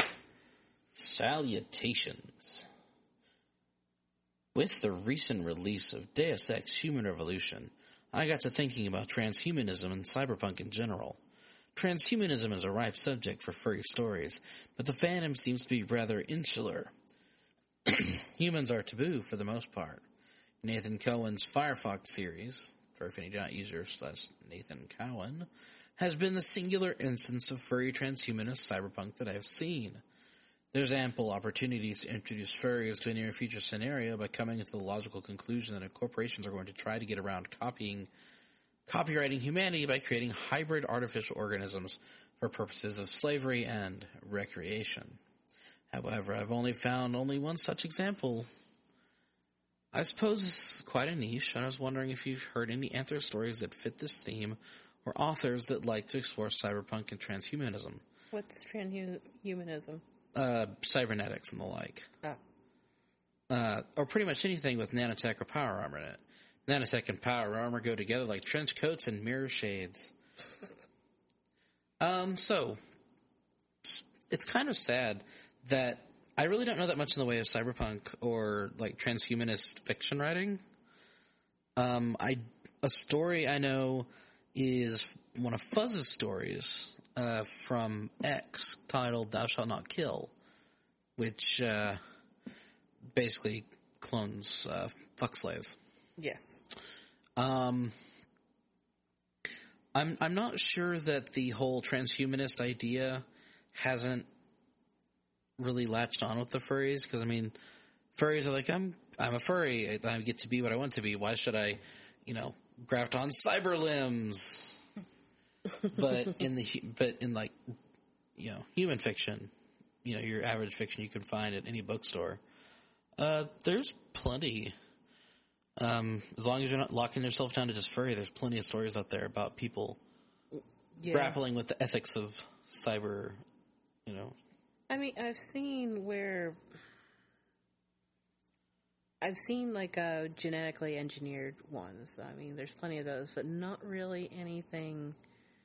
Salutations. With the recent release of Deus Ex Human Revolution, I got to thinking about transhumanism and cyberpunk in general. Transhumanism is a ripe subject for furry stories, but the fandom seems to be rather insular. Humans are taboo for the most part. Nathan Cohen's Firefox series, for Affinity user slash Nathan Cohen, has been the singular instance of furry transhumanist cyberpunk that I've seen. There's ample opportunities to introduce furries to a near-future scenario by coming to the logical conclusion that corporations are going to try to get around copying, copyrighting humanity by creating hybrid artificial organisms for purposes of slavery and recreation. However, I've only found only one such example. I suppose this is quite a niche, and I was wondering if you've heard any Anther stories that fit this theme, or authors that like to explore cyberpunk and transhumanism.
What's transhumanism?
Uh, cybernetics and the like.
Oh.
Uh, or pretty much anything with nanotech or power armor in it. Nanotech and power armor go together like trench coats and mirror shades. um, so, it's kind of sad that I really don't know that much in the way of cyberpunk or, like, transhumanist fiction writing. Um, I, a story I know is one of Fuzz's stories, uh, from X, titled Thou Shalt Not Kill, which, uh, basically clones uh, fuck slaves.
Yes.
Um, I'm I'm not sure that the whole transhumanist idea hasn't really latched on with the furries, because I mean, furries are like, I'm I'm a furry, I get to be what I want to be. Why should I, you know, graft on cyber limbs? But in the but in like, you know, human fiction, you know, your average fiction you can find at any bookstore. Uh, there's plenty. Um, as long as you're not locking yourself down to just furry, there's plenty of stories out there about people
Yeah.
grappling with the ethics of cyber, you know.
I mean, I've seen where I've seen like uh, genetically engineered ones. I mean, there's plenty of those, but not really anything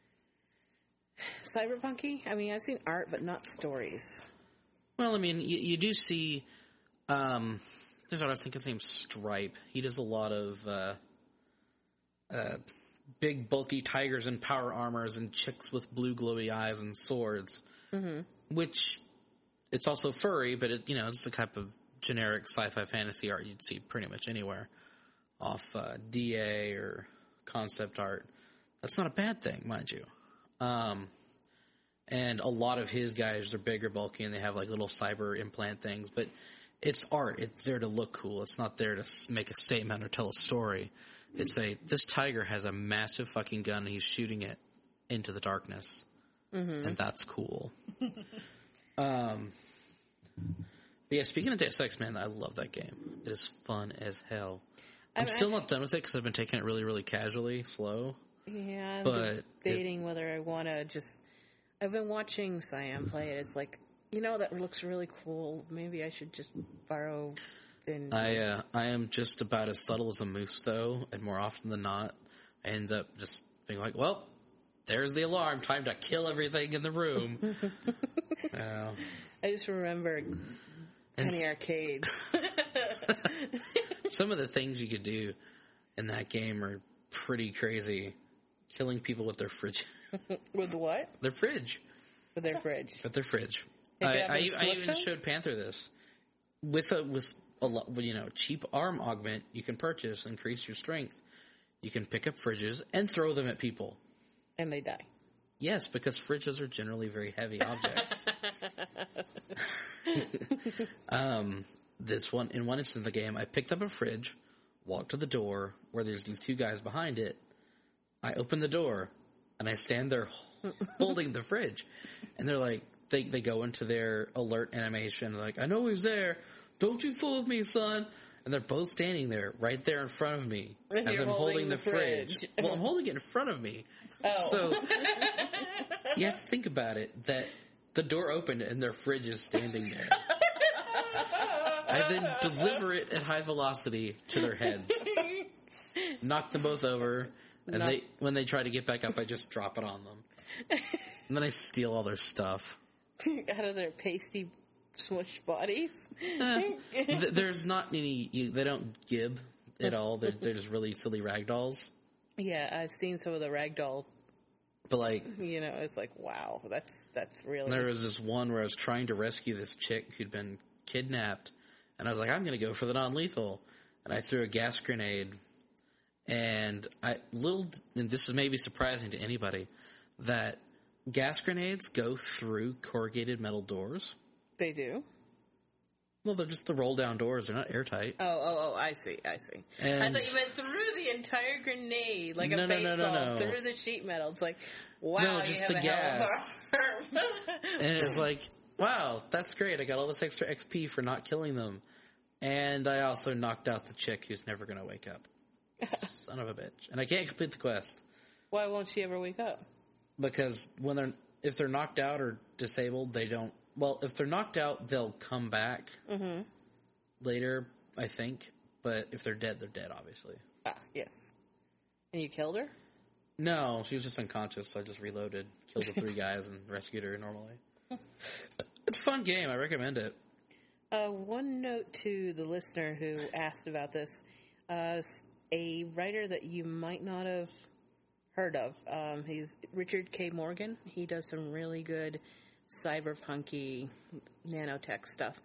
cyberpunky. I mean, I've seen art, but not stories.
Well, I mean, you, you do see. Um, there's what I was thinking. His name's Stripe. He does a lot of uh, uh, big, bulky tigers in power armors and chicks with blue, glowy eyes and swords.
Mm-hmm.
Which it's also furry, but it, you know, it's the type of generic sci-fi fantasy art you'd see pretty much anywhere off uh, D A or concept art. That's not a bad thing, mind you. Um, and a lot of his guys are bigger, bulky, and they have like little cyber implant things. But it's art. It's there to look cool. It's not there to make a statement or tell a story. It's a, this tiger has a massive fucking gun and he's shooting it into the darkness. Mm-hmm. And that's cool. um, but yeah, speaking of Deus Ex, man, I love that game. It is fun as hell. I'm, I'm still not done with it because I've been taking it really, really casually, slow.
Yeah, I'm
but
debating
it,
whether I want to just... I've been watching Cyan play it. It's like, you know, that looks really cool. Maybe I should just borrow... And,
I, uh, I am just about as subtle as a moose, though, and more often than not, I end up just being like, well... There's the alarm. Time to kill everything in the room. uh,
I just remember Penny Arcade.
Some of the things you could do in that game are pretty crazy. Killing people with their fridge.
With what?
Their fridge.
With their fridge.
With their fridge.
I,
I, I, I even
them?
showed Panther this. With a with a lot, you know, cheap arm augment you can purchase, increase your strength. You can pick up fridges and throw them at people.
And they die.
Yes, because fridges are generally very heavy objects. um, this one, in one instance of the game, I picked up a fridge, walked to the door where there's these two guys behind it. I open the door, and I stand there holding the fridge. And they're like, they, they go into their alert animation, like, I know he's there. Don't you fool with me, son. And they're both standing there, right there in front of me,
and
as I'm
holding
holding the,
the
fridge.
fridge.
Well, I'm holding it in front of me.
Oh.
So, you have to think about it, that the door opened and their fridge is standing there. I then deliver it at high velocity to their heads. Knock them both over, and they when they try to get back up, I just drop it on them. And then I steal all their stuff.
Out of their pasty smush bodies.
Uh, th- there's not any, you, they don't gib at all. They're, they're just really silly ragdolls.
Yeah, I've seen some of the ragdoll.
But like,
you know, it's like, wow, that's that's really.
There was this one where I was trying to rescue this chick who'd been kidnapped, and I was like, I'm going to go for the non-lethal, and I threw a gas grenade, and I little, and this is maybe surprising to anybody, that gas grenades go through corrugated metal doors.
They do.
Well, they're just the roll-down doors. They're not airtight.
Oh, oh, oh! I see, I see.
And
I thought you meant through the entire grenade, like
no,
a
no,
baseball,
no, no, no.
through the sheet metal. It's like, wow,
No,
you
just
have
the
a hell of
gas.
a arm.
And it's like, wow, that's great. I got all this extra X P for not killing them. And I also knocked out the chick who's never going to wake up. Son of a bitch. And I can't complete the quest.
Why won't she ever wake up?
Because when they're if they're knocked out or disabled, they don't... Well, if they're knocked out, they'll come back
Mm-hmm.
later, I think. But if they're dead, they're dead, obviously.
Ah, yes. And you killed her?
No, she was just unconscious, so I just reloaded, killed the three guys, and rescued her normally. It's a fun game. I recommend it.
Uh, one note to the listener who asked about this. Uh, a writer that you might not have heard of. Um, he's Richard K. Morgan. He does some really good cyberpunky nanotech stuff.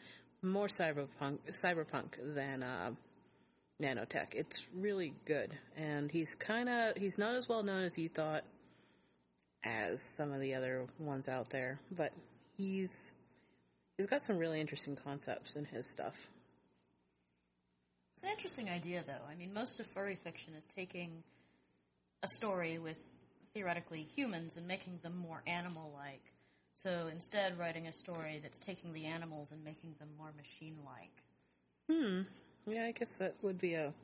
more cyberpunk cyberpunk than uh, nanotech. It's really good, and he's kind of he's not as well known as you thought as some of the other ones out there, but he's he's got some really interesting concepts in his stuff.
It's an interesting idea, though. I mean, most of furry fiction is taking a story with theoretically humans and making them more animal-like. So instead, writing a story that's taking the animals and making them more machine-like.
Hmm. Yeah, I guess that would be a,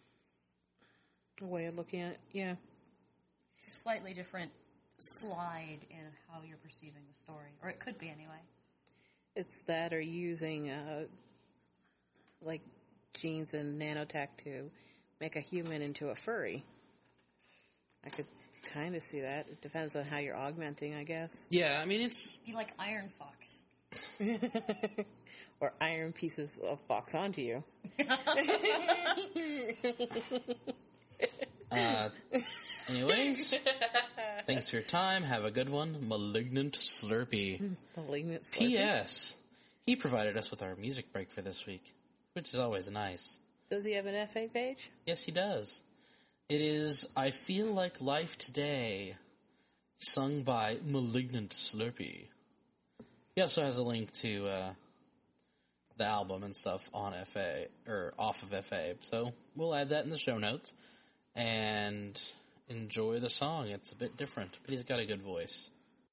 a way of looking at it. Yeah.
It's a slightly different slide in how you're perceiving the story. Or it could be, anyway.
It's that or using, uh, like, genes and nanotech to make a human into a furry. I could kind of see that. It depends on how you're augmenting, I guess.
Yeah, I mean, it's...
Be like Iron Fox.
Or iron pieces of fox onto you.
uh, anyways, thanks for your time. Have a good one. Malignant Slurpee.
Malignant Slurpee.
P S. He provided us with our music break for this week, which is always nice.
Does he have an F A page?
Yes, he does. It is I Feel Like Life Today, sung by Malignant Slurpee. He also has a link to uh, the album and stuff on F A, or off of F A, so we'll add that in the show notes. And enjoy the song. It's a bit different, but he's got a good voice.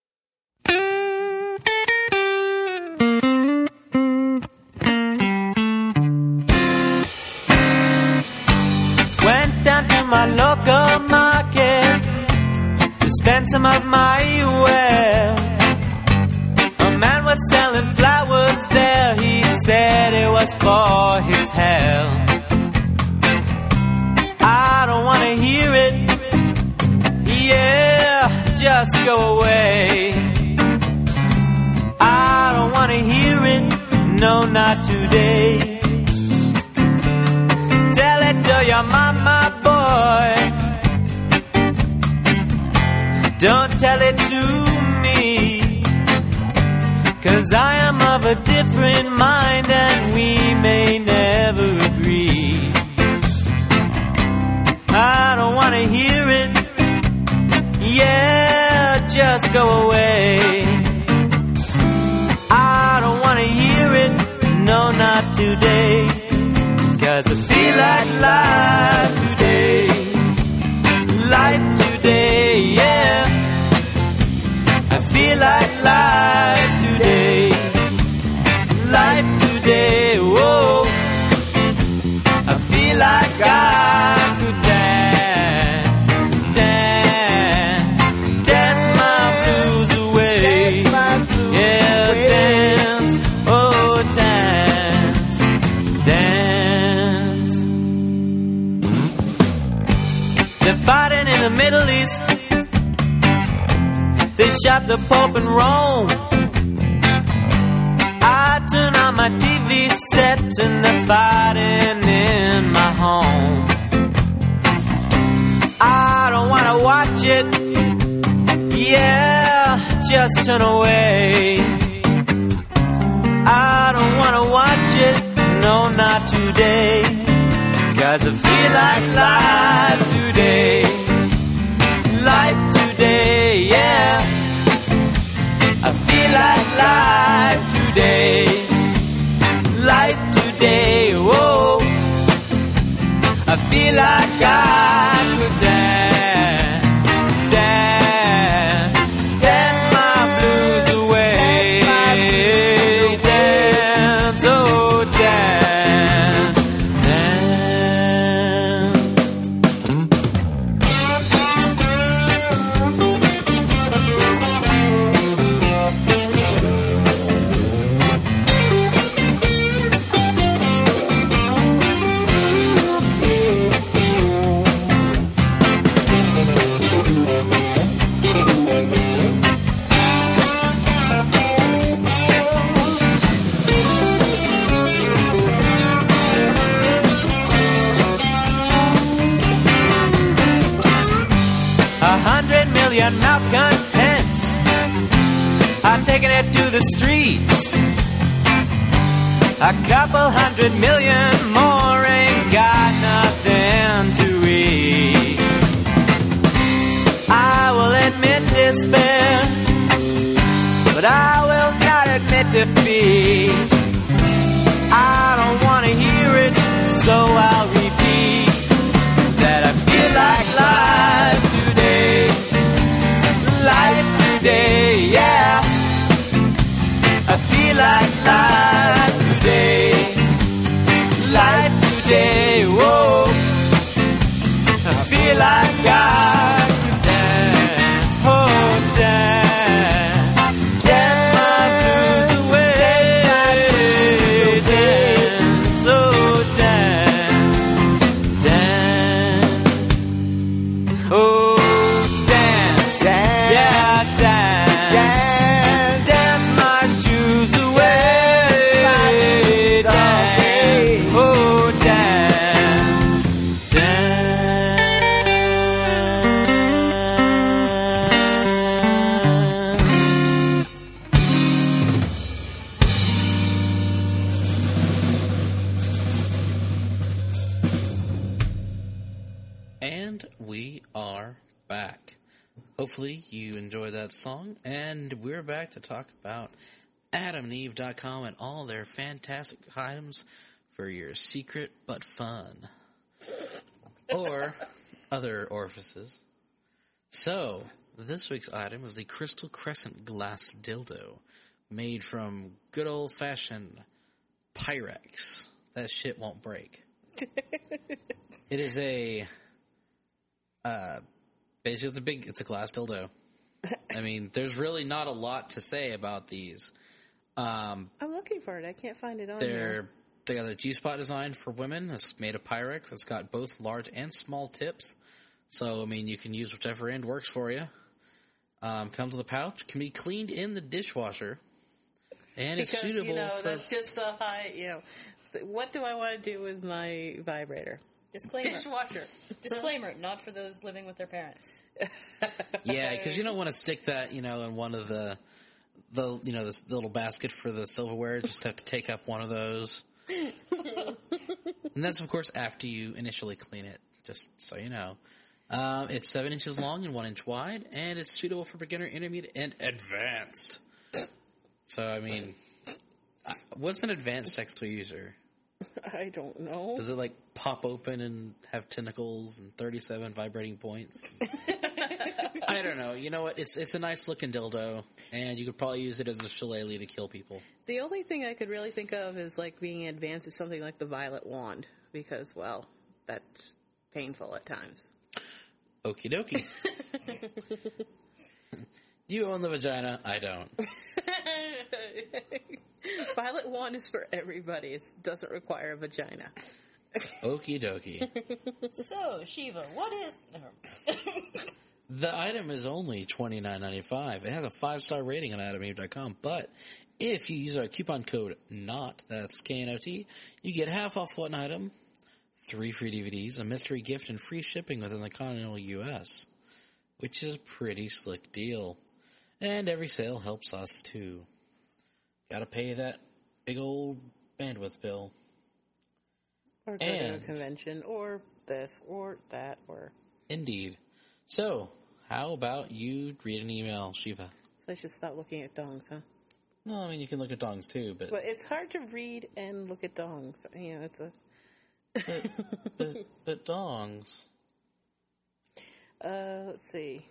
Went down to my local market to spend some of my wealth. A man was selling flowers there. He said it was for his health. I don't want to hear it. Yeah, just go away. I don't want to hear it. No, not today. Tell it to your mama, boy. Don't tell it to me. 'Cause I am of a different mind and we may never agree. I don't want to hear it. Yeah, just go away. I don't want to hear it. No, not today. 'Cause I feel like life today. Life today, yeah. I feel like life today. Life today, whoa. I feel like I could dance, dance, dance my blues away. Yeah, dance, oh dance, dance. They're fighting in the Middle East. They shot the Pope in Rome. I turn on my T V set and they're fighting in my home. I don't want to watch it. Yeah, just turn away. I don't want to watch it. No, not today. 'Cause I feel like life today. Life today, yeah. I feel like life today. Life today, whoa. I feel like I could dance, dance, dance my blues away. Dance, oh dance, dance. A hundred million malcontents are taking it to the streets. A couple hundred million more ain't got nothing to eat. I will admit despair, but I will not admit defeat. I don't want to hear it, so I'll repeat that I feel like life today. Life today, yeah. I feel like life today. Life today, whoa. I feel like I could dance, oh dance. Dance my blues away. Dance, oh dance. Dance, oh dance. Yeah, dance. Dance my shoes away. Dance, oh dance. Dance.
And we are back. Hopefully you enjoyed that song, and we're back to talk about adam and eve dot com and all their fantastic items for your secret but fun. Or other orifices. So, this week's item is the Crystal Crescent glass dildo, made from good old-fashioned Pyrex. That shit won't break. It is a... Uh, basically, it's a big, it's a glass dildo. I mean, there's really not a lot to say about these. Um,
I'm looking for it. I can't find it on
they're
here.
they got a G-spot design for women. It's made of Pyrex. It's got both large and small tips. So, I mean, you can use whichever end works for you. Um, comes with a pouch. Can be cleaned in the dishwasher. And
Because,
it's suitable
you know,
for...
that's just the high, you know. What do I want to do with my vibrator?
Disclaimer.
Dishwasher.
Disclaimer, not for those living with their parents.
Yeah, because you don't want to stick that, you know, in one of the, the you know, this little basket for the silverware. Just have to take up one of those. And that's, of course, after you initially clean it, just so you know. Um, it's seven inches long and one inch wide, and it's suitable for beginner, intermediate, and advanced. So, I mean, uh, what's an advanced sex toy user?
I don't know.
Does it, like, pop open and have tentacles and thirty-seven vibrating points? I don't know. You know what? It's it's a nice-looking dildo, and you could probably use it as a shillelagh to kill people.
The only thing I could really think of is, like, being advanced is something like the Violet Wand, because, well, that's painful at times.
Okie dokie. You own the vagina, I don't.
Violet Wand is for everybody. It doesn't require a vagina.
Okie dokie.
So, Shiva, what is... Never.
The item is only twenty-nine ninety-five. It has a five-star rating on adam eve dot com, but if you use our coupon code NOT, that's K N O T, you get half off one item, three free D V Ds, a mystery gift, and free shipping within the continental U S, which is a pretty slick deal. And every sale helps us, too. Gotta pay that big old bandwidth bill.
Or go to a
And-
convention, or this, or that, or...
Indeed. So, how about you read an email, Shiva?
So I should stop looking at dongs, huh?
No, I mean, you can look at dongs, too, but...
But it's hard to read and look at dongs. You know, it's a...
But, but, but dongs...
Uh, let's see.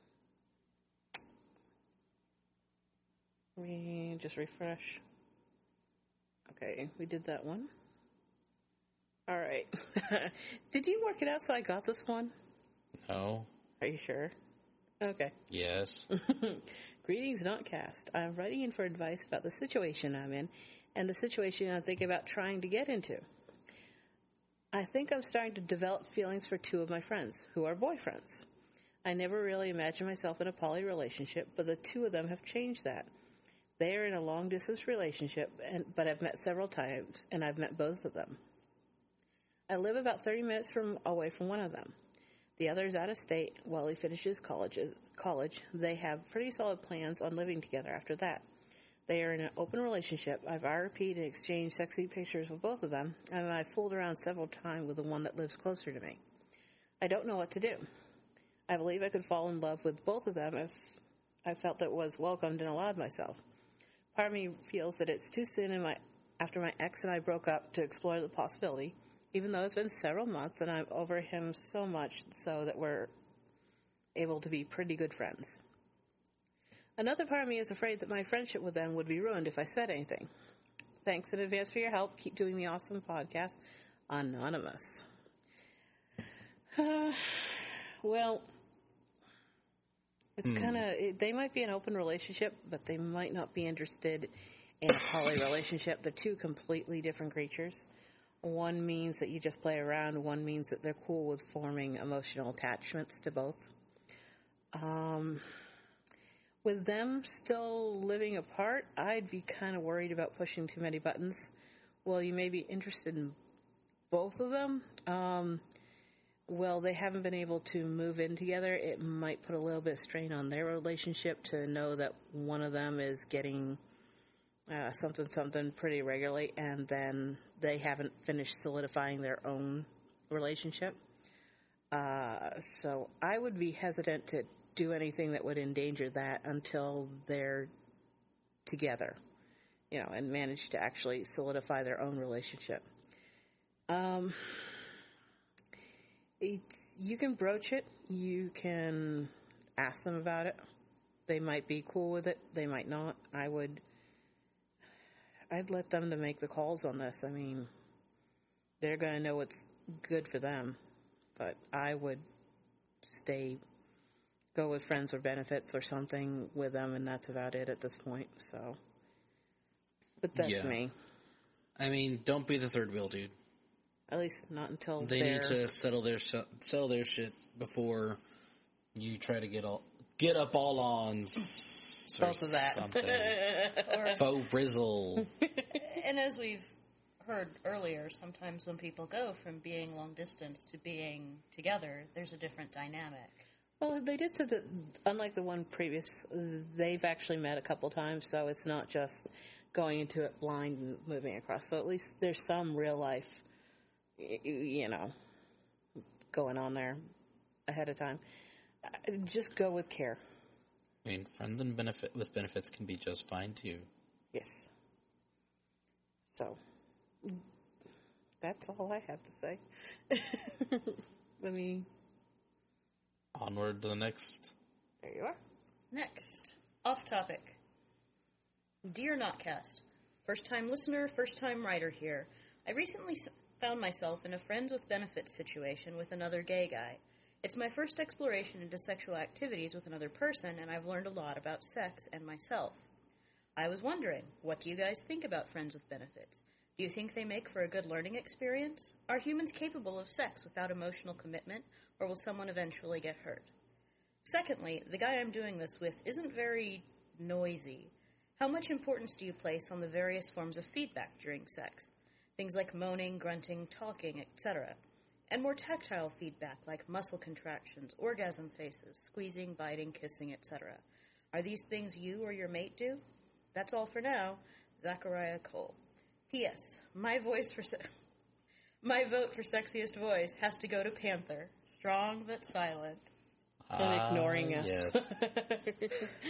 We just refresh. Okay, we did that one. All right. Did you work it out so I got this one?
No.
Are you sure? Okay.
Yes.
Greetings, not cast. I'm writing in for advice about the situation I'm in and the situation I'm thinking about trying to get into. I think I'm starting to develop feelings for two of my friends, who are boyfriends. I never really imagined myself in a poly relationship, but the two of them have changed that. They are in a long-distance relationship, and, but I've met several times, and I've met both of them. I live about thirty minutes from away from one of them. The other is out of state while he finishes college. college. They have pretty solid plans on living together after that. They are in an open relationship. I've R P'd and exchanged sexy pictures with both of them, and I've fooled around several times with the one that lives closer to me. I don't know what to do. I believe I could fall in love with both of them if I felt that was welcomed and allowed myself. Part of me feels that it's too soon in my, after my ex and I broke up to explore the possibility, even though it's been several months and I'm over him so much so that we're able to be pretty good friends. Another part of me is afraid that my friendship with them would be ruined if I said anything. Thanks in advance for your help. Keep doing the awesome podcast. Anonymous. Uh, well, it's mm. kind of, they might be an open relationship, but they might not be interested in a poly relationship. They're two completely different creatures. One means that you just play around. One means that they're cool with forming emotional attachments to both. Um... With them still living apart, I'd be kind of worried about pushing too many buttons. Well, you may be interested in both of them. Um, well, they haven't been able to move in together. It might put a little bit of strain on their relationship to know that one of them is getting uh, something, something pretty regularly, and then they haven't finished solidifying their own relationship. Uh, so I would be hesitant to do anything that would endanger that until they're together, you know, and manage to actually solidify their own relationship. Um, it, you can broach it. You can ask them about it. They might be cool with it. They might not. I would, I'd let them to make the calls on this. I mean, they're going to know what's good for them, but I would stay go with friends or benefits or something with them, and that's about it at this point. So, but that's
yeah.
me.
I mean, don't be the third wheel, dude.
At least not until
they
they're...
need to settle their sh- settle their shit before you try to get all get up all on
both of that.
Something. Faux brizzle.
And as we've heard earlier, sometimes when people go from being long distance to being together, there's a different dynamic.
Well, they did say that, unlike the one previous, they've actually met a couple times, so it's not just going into it blind and moving across. So at least there's some real life, you know, going on there ahead of time. Just go with care.
I mean, friends and benefit with benefits can be just fine, too.
Yes. So, that's all I have to say. Let me...
Onward to the next.
There you are.
Next. Off topic. Dear Notcast. First time listener, first time writer here. I recently found myself in a friends with benefits situation with another gay guy. It's my first exploration into sexual activities with another person, and I've learned a lot about sex and myself. I was wondering, what do you guys think about friends with benefits? Do you think they make for a good learning experience? Are humans capable of sex without emotional commitment, or will someone eventually get hurt? Secondly, the guy I'm doing this with isn't very noisy. How much importance do you place on the various forms of feedback during sex? Things like moaning, grunting, talking, et cetera. And more tactile feedback like muscle contractions, orgasm faces, squeezing, biting, kissing, et cetera. Are these things you or your mate do? That's all for now. Zachariah Cole. P S. My voice for se- my vote for sexiest voice has to go to Panther. Strong but silent.
And
uh,
ignoring us.
Yes.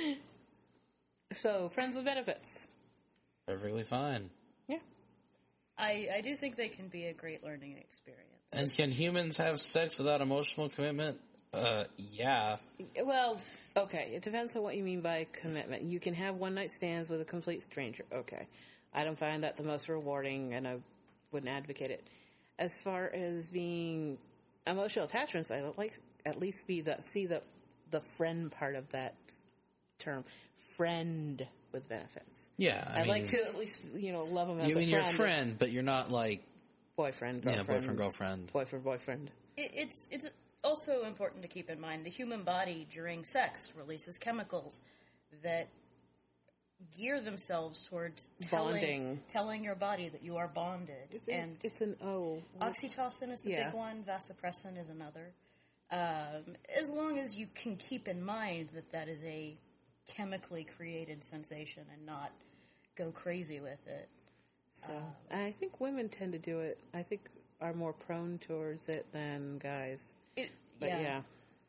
So, friends with benefits.
Perfectly fine.
Yeah.
I, I do think they can be a great learning experience.
And can humans have sex without emotional commitment? Uh, yeah.
Well, okay. It depends on what you mean by commitment. You can have one-night stands with a complete stranger. Okay. I don't find that the most rewarding, and I wouldn't advocate it. As far as being emotional attachments, I would like at least be the see the the friend part of that term, friend with benefits.
Yeah, I
I'd
mean,
like to at least you know love them as
you
a
mean
friend.
your friend, but you're not like
boyfriend, girlfriend,
yeah, boyfriend, girlfriend,
boyfriend, boyfriend.
It, it's it's also important to keep in mind the human body during sex releases chemicals that gear themselves towards telling,
Bonding.
telling your body that you are bonded.
It's,
and
an, it's an O.
oxytocin is the
Yeah.
big one. Vasopressin is another. Um, as long as you can keep in mind that that is a chemically created sensation and not go crazy with it.
So I think women tend to do it. I think are more prone towards it than guys.
It,
But
yeah.
yeah.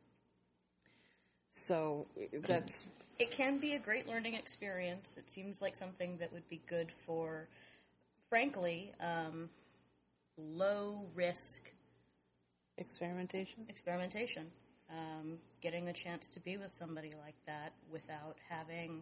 So that's
It can be a great learning experience. It seems like something that would be good for, frankly, um, low-risk
experimentation.
experimentation. Um, getting a chance to be with somebody like that without having...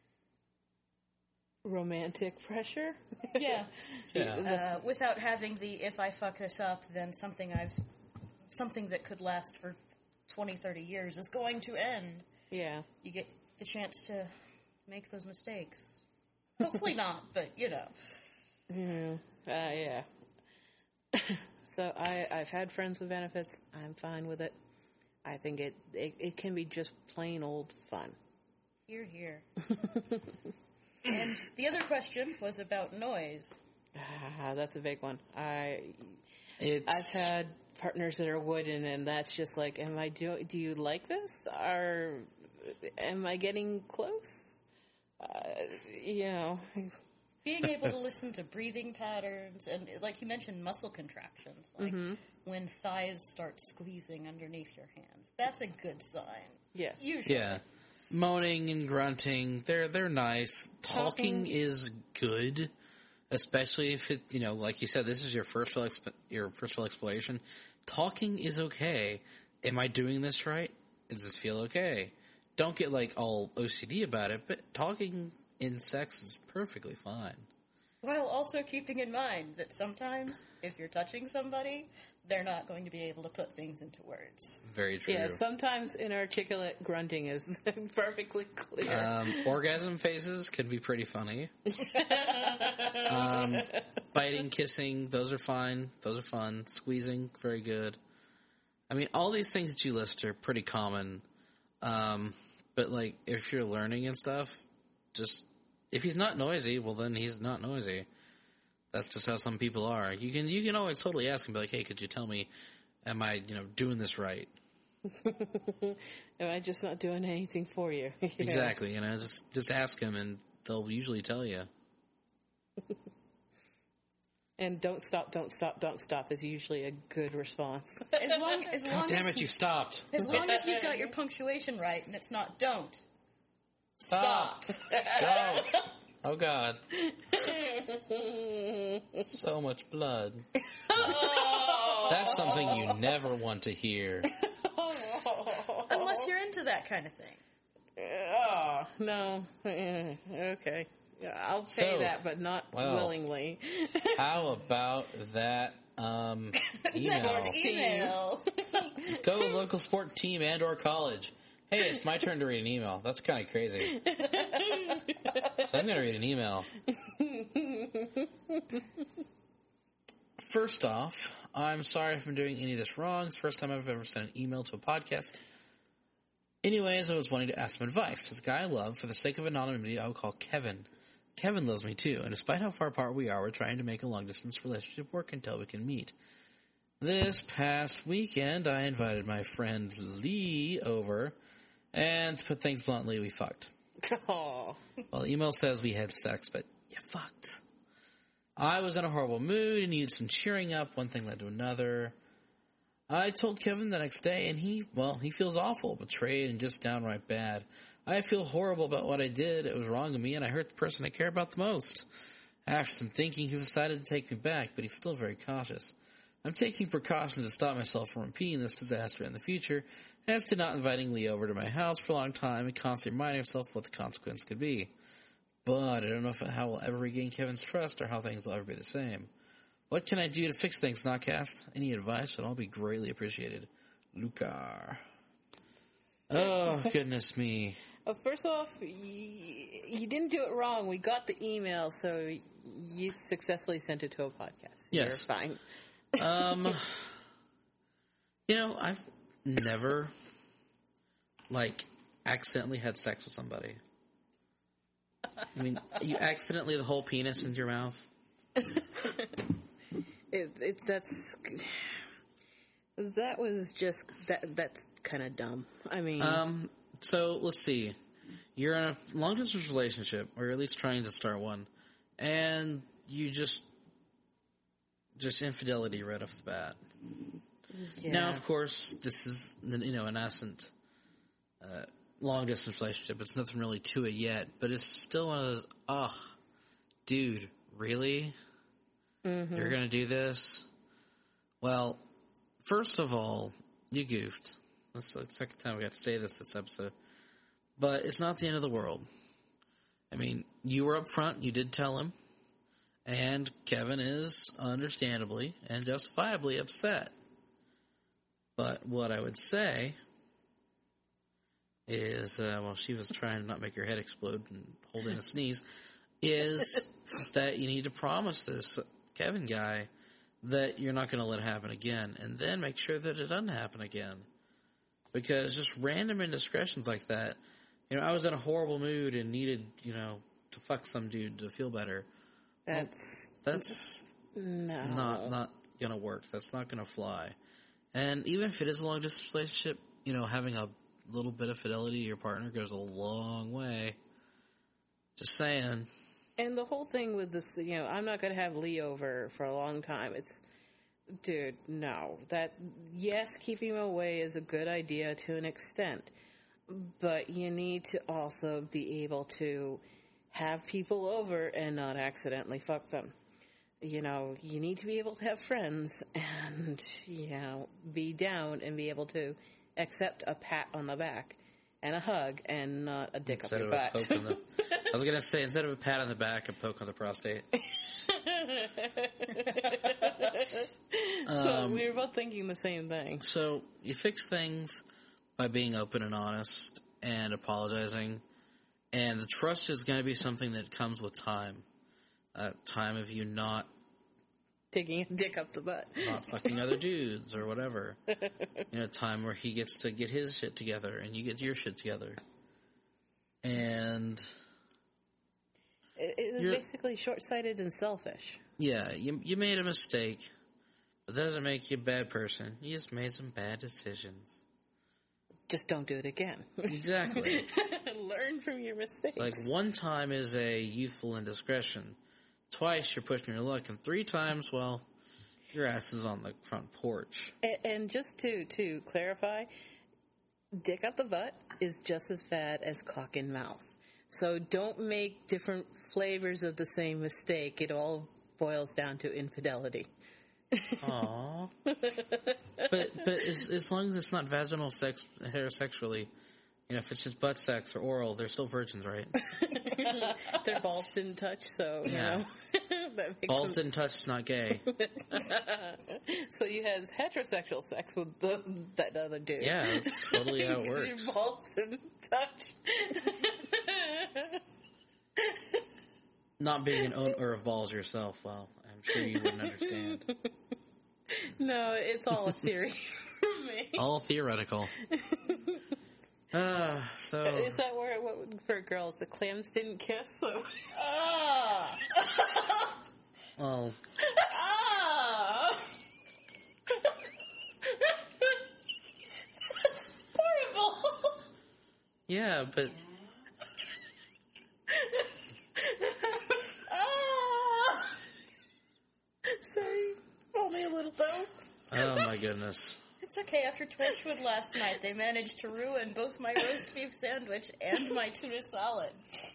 Romantic pressure.
Yeah.
Yeah.
Uh, without having the, if I fuck this up, then something I've... something that could last for twenty, thirty years is going to end.
Yeah.
You get the chance to make those mistakes. Hopefully not, but, you know.
Mm, uh, yeah. So I, I've had friends with benefits. I'm fine with it. I think it, it, it can be just plain old fun.
Here, here. And the other question was about noise.
Ah, that's a big one. I
It's
I've had partners that are wooden, and that's just like, am I do? Do you like this? Or am I getting close? Uh, you know,
Being able to listen to breathing patterns, and like you mentioned, muscle contractions, like
Mhm.
when thighs start squeezing underneath your hands. That's a good sign.
yes.
Usually.
yeah, moaning and grunting. They're they're nice. Talking
Talking.
is good, especially if it you know, like you said, this is your first full exp- your first full exploration. Talking is okay. Am I doing this right? Does this feel okay? Don't get like all O C D about it, but talking in sex is perfectly fine.
While also keeping in mind that sometimes, if you're touching somebody, they're not going to be able to put things into words.
Very true.
Yeah, sometimes inarticulate grunting is perfectly clear.
Um, orgasm phases can be pretty funny. Um, biting, kissing, those are fine. Those are fun. Squeezing, very good. I mean, all these things that you list are pretty common. Um, but, like, if you're learning and stuff, just, if he's not noisy, well, then he's not noisy. That's just how some people are. You can you can always totally ask him, be like, hey, could you tell me, am I, you know, doing this right?
Am I just not doing anything for you? You know?
Exactly, you know, just just ask him, and they'll usually tell you.
And don't stop, don't stop, don't stop is usually a good response.
As long as, long
God damn
as,
it, you stopped.
as long as you've got your punctuation right and it's not don't.
Stop. Don't. Oh, God. So much blood. That's something you never want to hear.
Unless you're into that kind of thing.
Oh, no. Eh, Okay. I'll say
So,
that, but not
well.
willingly.
How about that um, email?
Next email.
Go local sport team and or college. Hey, it's my turn to read an email. That's kind of crazy. So I'm going to read an email. First off, I'm sorry if I'm doing any of this wrong. It's the first time I've ever sent an email to a podcast. Anyways, I was wanting to ask some advice. This guy I love, for the sake of anonymity, I will call Kevin. Kevin loves me too, and despite how far apart we are, we're trying to make a long-distance relationship work until we can meet. This past weekend, I invited my friend Lee over, and to put things bluntly, we fucked.
Oh.
Well, the email says we had sex, but you fucked. I was in a horrible mood and needed some cheering up. One thing led to another. I told Kevin the next day, and he, well, he feels awful, betrayed, and just downright bad. I feel horrible about what I did. It was wrong of me, and I hurt the person I care about the most. After some thinking, he decided to take me back, but he's still very cautious. I'm taking precautions to stop myself from repeating this disaster in the future, as to not inviting Lee over to my house for a long time and constantly reminding myself what the consequence could be. But I don't know if how we'll ever regain Kevin's trust or how things will ever be the same. What can I do to fix things, Notcast? Any advice would all be greatly appreciated. Lucar. Oh, goodness me.
Well, first off, you, you didn't do it wrong. We got the email, so you successfully sent it to a podcast.
Yes.
You're fine.
Um, you know, I've never, like, accidentally had sex with somebody. I mean, you accidentally the whole penis into your mouth?
It, it, that's that was just that. That's kind of dumb. I mean,
Um, so, let's see. You're in a long-distance relationship, or you're at least trying to start one. and you just just infidelity right off the bat.
Yeah.
Now, of course, this is, you know, an nascent uh, long-distance relationship. It's nothing really to it yet, but it's still one of those, ugh, dude, really?
Mm-hmm.
You're going to do this? Well, first of all, you goofed. That's the second time we got to say this this episode. But it's not the end of the world. I mean, you were up front, you did tell him, and Kevin is understandably and justifiably upset. But what I would say is, uh, well, she was trying to not make her head explode and hold in a sneeze, is that you need to promise this Kevin guy that you're not going to let it happen again, and then make sure that it doesn't happen again. Because just random indiscretions like that, you know, I was in a horrible mood and needed, you know, to fuck some dude to feel better.
That's
well, that's
no.
not not going to work. That's not going to fly. And even if it is a long-distance relationship, you know, having a little bit of fidelity to your partner goes a long way. Just saying.
And the whole thing with this, you know, I'm not going to have Lee over for a long time. It's, dude, no. That, yes, keeping him away is a good idea to an extent. But you need to also be able to have people over and not accidentally fuck them. You know, you need to be able to have friends and, you know, be down and be able to accept a pat on the back and a hug and not a dick
Instead
up your
of
butt.
a poke on the, I was going to say, instead of a pat on the back, a poke on the prostate.
So
Um,
we were both thinking the same thing.
So you fix things by being open and honest and apologizing. And the trust is going to be something that comes with time. Uh, time of you not
Taking a dick up the butt.
not fucking other dudes or whatever. You know, time where he gets to get his shit together and you get your shit together. And
It, it was
You're-
basically short-sighted and selfish.
yeah, you you made a mistake, but that doesn't make you a bad person. You just made some bad decisions.
Just don't do it again.
Exactly.
Learn from your mistakes.
Like, one time is a youthful indiscretion. Twice, you're pushing your luck. And three times, well, your ass is on the front porch.
And, and just to, to clarify, dick up the butt is just as bad as cock in mouth. So don't make different flavors of the same mistake. It all boils down to infidelity.
Aww. But but as, as long as it's not vaginal sex heterosexually, you know, if it's just butt sex or oral, they're still virgins, right?
Their balls didn't touch, so, you
Yeah.
know. that makes
Balls
them-
didn't touch, it's not gay.
So you had heterosexual sex with the, that other dude.
Yeah, that's totally how it
Because
works.
Your balls didn't touch.
Not being an owner of balls yourself, well, I'm sure you wouldn't understand.
No, it's all a theory for me.
All theoretical. Ah, so
Is that where, what, for girls, the clams didn't kiss? So.
Ah!
well,
Ah! That's horrible.
yeah, but
Ah! Sorry, only a little though.
oh my goodness.
It's okay. After Torchwood last night, they managed to ruin both my roast beef sandwich and my tuna salad.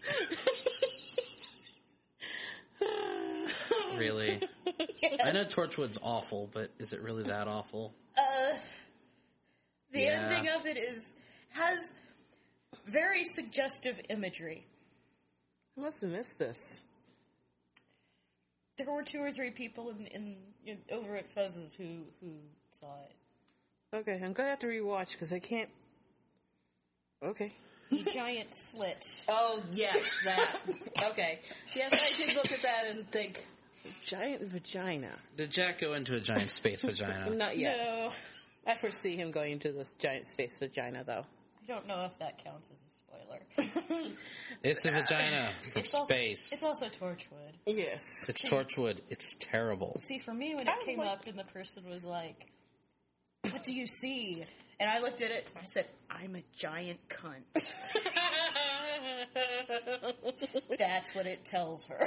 Really?
Yeah.
I know Torchwood's awful, but is it really that awful?
Uh, the
Yeah.
ending of it is has very suggestive imagery.
I must have missed this.
There were two or three people in, in, in over at Fuzz's who who saw it.
Okay, I'm gonna have to rewatch because I can't. Okay.
The giant slit.
Oh yes, that. Okay. Yes, I did look at that and think, giant vagina.
Did Jack go into a giant space vagina?
Not yet.
No,
I foresee him going into this giant space vagina, though.
I don't know if that counts as a spoiler.
It's a vagina from
It's also,
space.
it's also Torchwood.
Yes.
It's Torchwood. It's terrible.
See, for me, when it
I
came
like-
up and the person was like, "What do you see?" and I looked at it and I said, "I'm a giant cunt." That's what it tells her.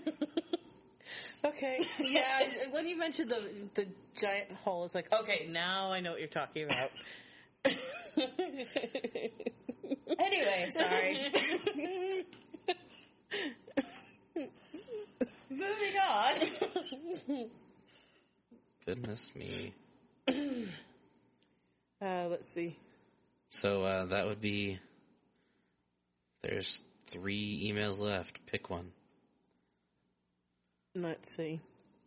Okay, yeah, when you mentioned the the giant hole, it's like, okay, now I know what you're talking about.
Anyway, sorry. Moving on.
Goodness me.
Uh, let's see.
So uh, that would be... There's three emails left. Pick one.
Let's see.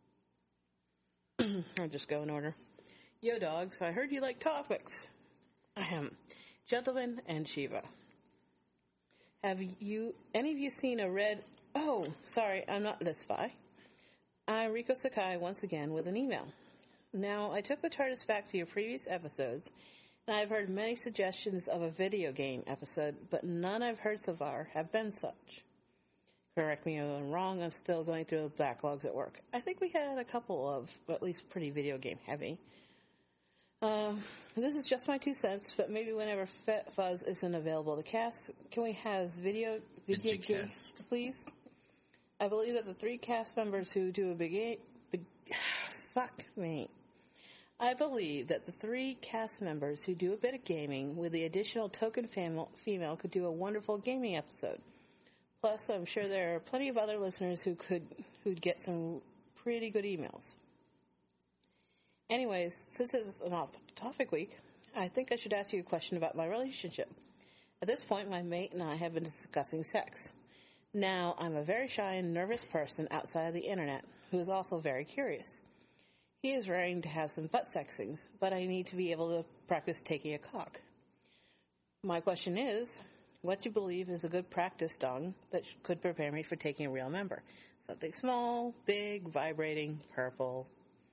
I'll just go in order. Yo, dogs, I heard you like topics. Ahem. Gentleman and Shiva. Have you, any of you seen a red... Oh, sorry, I'm not this spy. I'm Riko Sakai once again with an email. Now, I took the TARDIS back to your previous episodes, and I've heard many suggestions of a video game episode, but none I've heard so far have been such. Correct me if I'm wrong, I'm still going through the backlogs at work. I think we had a couple of, at least pretty video game heavy. Uh, this is just my two cents, but maybe whenever F- Fuzz isn't available to cast, can we have video video games, please? I believe that the three cast members who do a big, a- big fuck me. I believe that the three cast members who do a bit of gaming with the additional token fam- female could do a wonderful gaming episode. Plus, I'm sure there are plenty of other listeners who could who'd get some pretty good emails. Anyways, since it's an off-topic week, I think I should ask you a question about my relationship. At this point, my mate and I have been discussing sex. Now, I'm a very shy and nervous person outside of the internet who is also very curious. He is raring to have some butt sexings, but I need to be able to practice taking a cock. My question is, what do you believe is a good practice dong that could prepare me for taking a real member? Something small, big, vibrating, purple.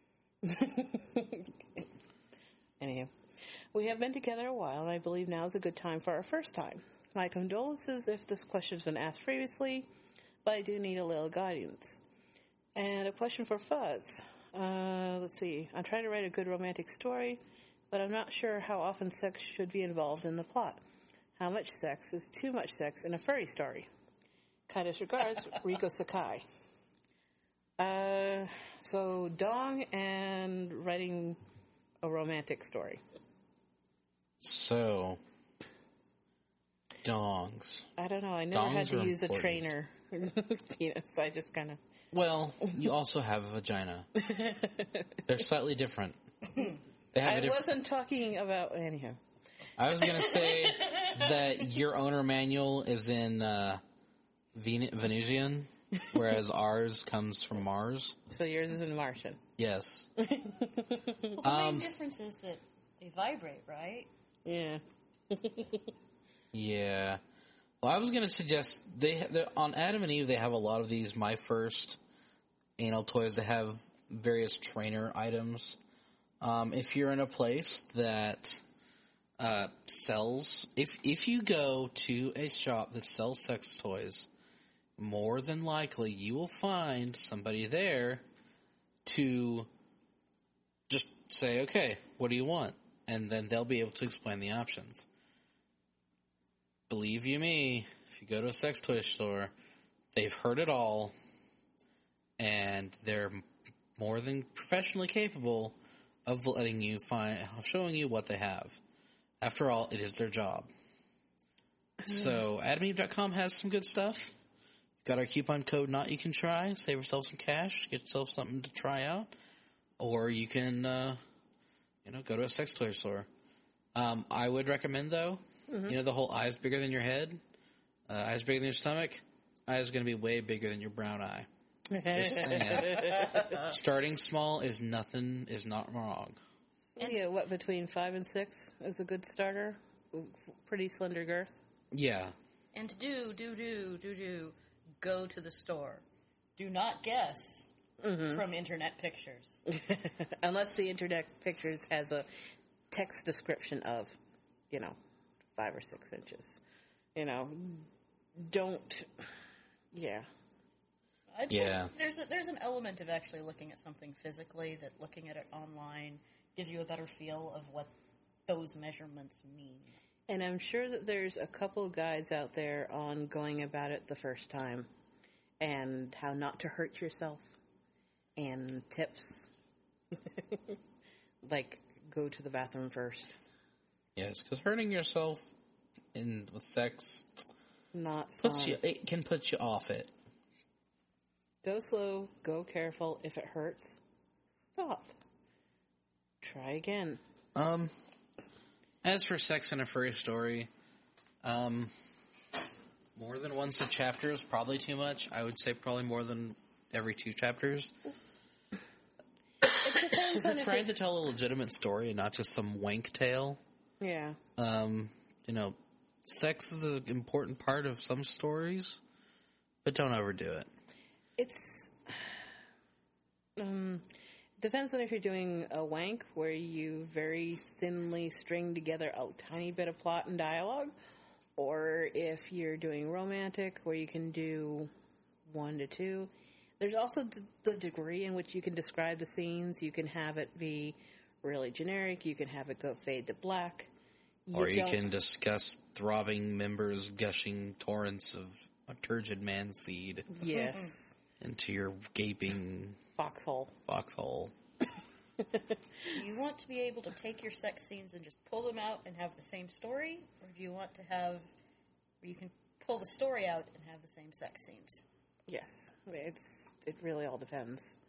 Anyhow, we have been together a while, and I believe now is a good time for our first time. My condolences if this question's been asked previously, but I do need a little guidance. And a question for Fuzz. Uh, let's see. I'm trying to write a good romantic story, but I'm not sure how often sex should be involved in the plot. How much sex is too much sex in a furry story? Kindest regards, Riko Sakai. Uh, so dong and writing a romantic story.
So, dongs.
I don't know. I never
Dongs
had to
are
use
important.
a trainer penis. I just kind of.
Well, you also have a vagina. They're slightly different. They have
I
a diff-
wasn't talking about anyhow.
I was going to say that your owner manual is in uh, Ven- Venusian, whereas ours comes from Mars.
So yours is in Martian.
Yes.
Well, the
Um,
main difference is that they vibrate, right?
Yeah.
Yeah. Well, I was going to suggest they on Adam and Eve they have a lot of these My First anal toys. They have various trainer items. Um, if you're in a place that uh, sells, if if you go to a shop that sells sex toys, more than likely you will find somebody there to just say, "Okay, what do you want?" And then they'll be able to explain the options. Believe you me, if you go to a sex toy store, they've heard it all, and they're more than professionally capable of letting you find, of showing you what they have. After all, it is their job. So, adam eve dot com has some good stuff. Got our coupon code Not You Can Try. Save yourself some cash. Get yourself something to try out. Or you can, uh, you know, go to a sex toy store. Um, I would recommend, though, mm-hmm. you know, the whole eyes bigger than your head, uh, eyes bigger than your stomach, eyes going to be way bigger than your brown eye. Just saying. Starting small is nothing, is not wrong.
Yeah, what, between five and six is a good starter? Pretty slender girth?
Yeah.
And do, do, do, do, do, go to the store. Do not guess mm-hmm. from internet pictures.
Unless the internet pictures has a text description of, you know, five or six inches. You know, don't, yeah.
I'd
yeah.
say there's a, there's an element of actually looking at something physically that looking at it online gives you a better feel of what those measurements mean.
And I'm sure that there's a couple guides out there on going about it the first time and how not to hurt yourself and tips. Like, go to the bathroom first.
Yes, because hurting yourself in with sex
Not
puts
fun.
you. It can put you off it.
Go slow, go careful. If it hurts, stop. Try again.
Um, as for sex in a furry story, um, more than once a chapter is probably too much. I would say probably more than every two chapters.
It depends
If
on
you're
if
trying
it-
to tell a legitimate story and not just some wank tale,
Yeah.
um, you know, sex is an important part of some stories, but don't overdo it.
It's um depends on if you're doing a wank where you very thinly string together a tiny bit of plot and dialogue, or if you're doing romantic where you can do one to two. There's also the, the degree in which you can describe the scenes. You can have it be really generic. You can have it go fade to black.
Or you
don't-
can discuss throbbing members gushing torrents of a turgid man seed
Yes.
into your gaping
Foxhole.
foxhole.
Do you want to be able to take your sex scenes and just pull them out and have the same story? Or do you want to have where you can pull the story out and have the same sex scenes?
Yes, it's it really all depends.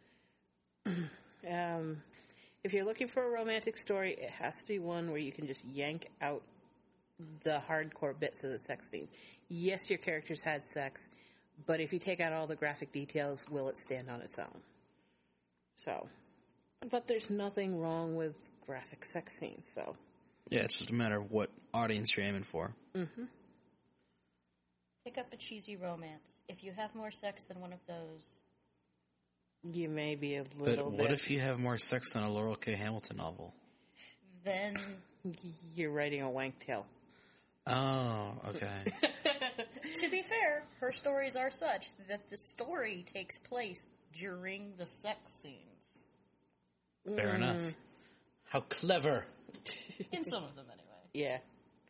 um, if you're looking for a romantic story, it has to be one where you can just yank out the hardcore bits of the sex scene. Yes, your characters had sex, but if you take out all the graphic details, will it stand on its own? So, but there's nothing wrong with graphic sex scenes, so.
Yeah, it's just a matter of what audience you're aiming for.
Mm-hmm.
Pick up a cheesy romance. If you have more sex than one of those,
You may be a
But
little
what
bit.
if you have more sex than a Laurel K. Hamilton novel?
then
You're writing a wank tale.
Oh, okay.
to be fair, her stories are such that the story takes place during the sex scenes.
Fair enough. How clever.
In some of them, anyway.
Yeah.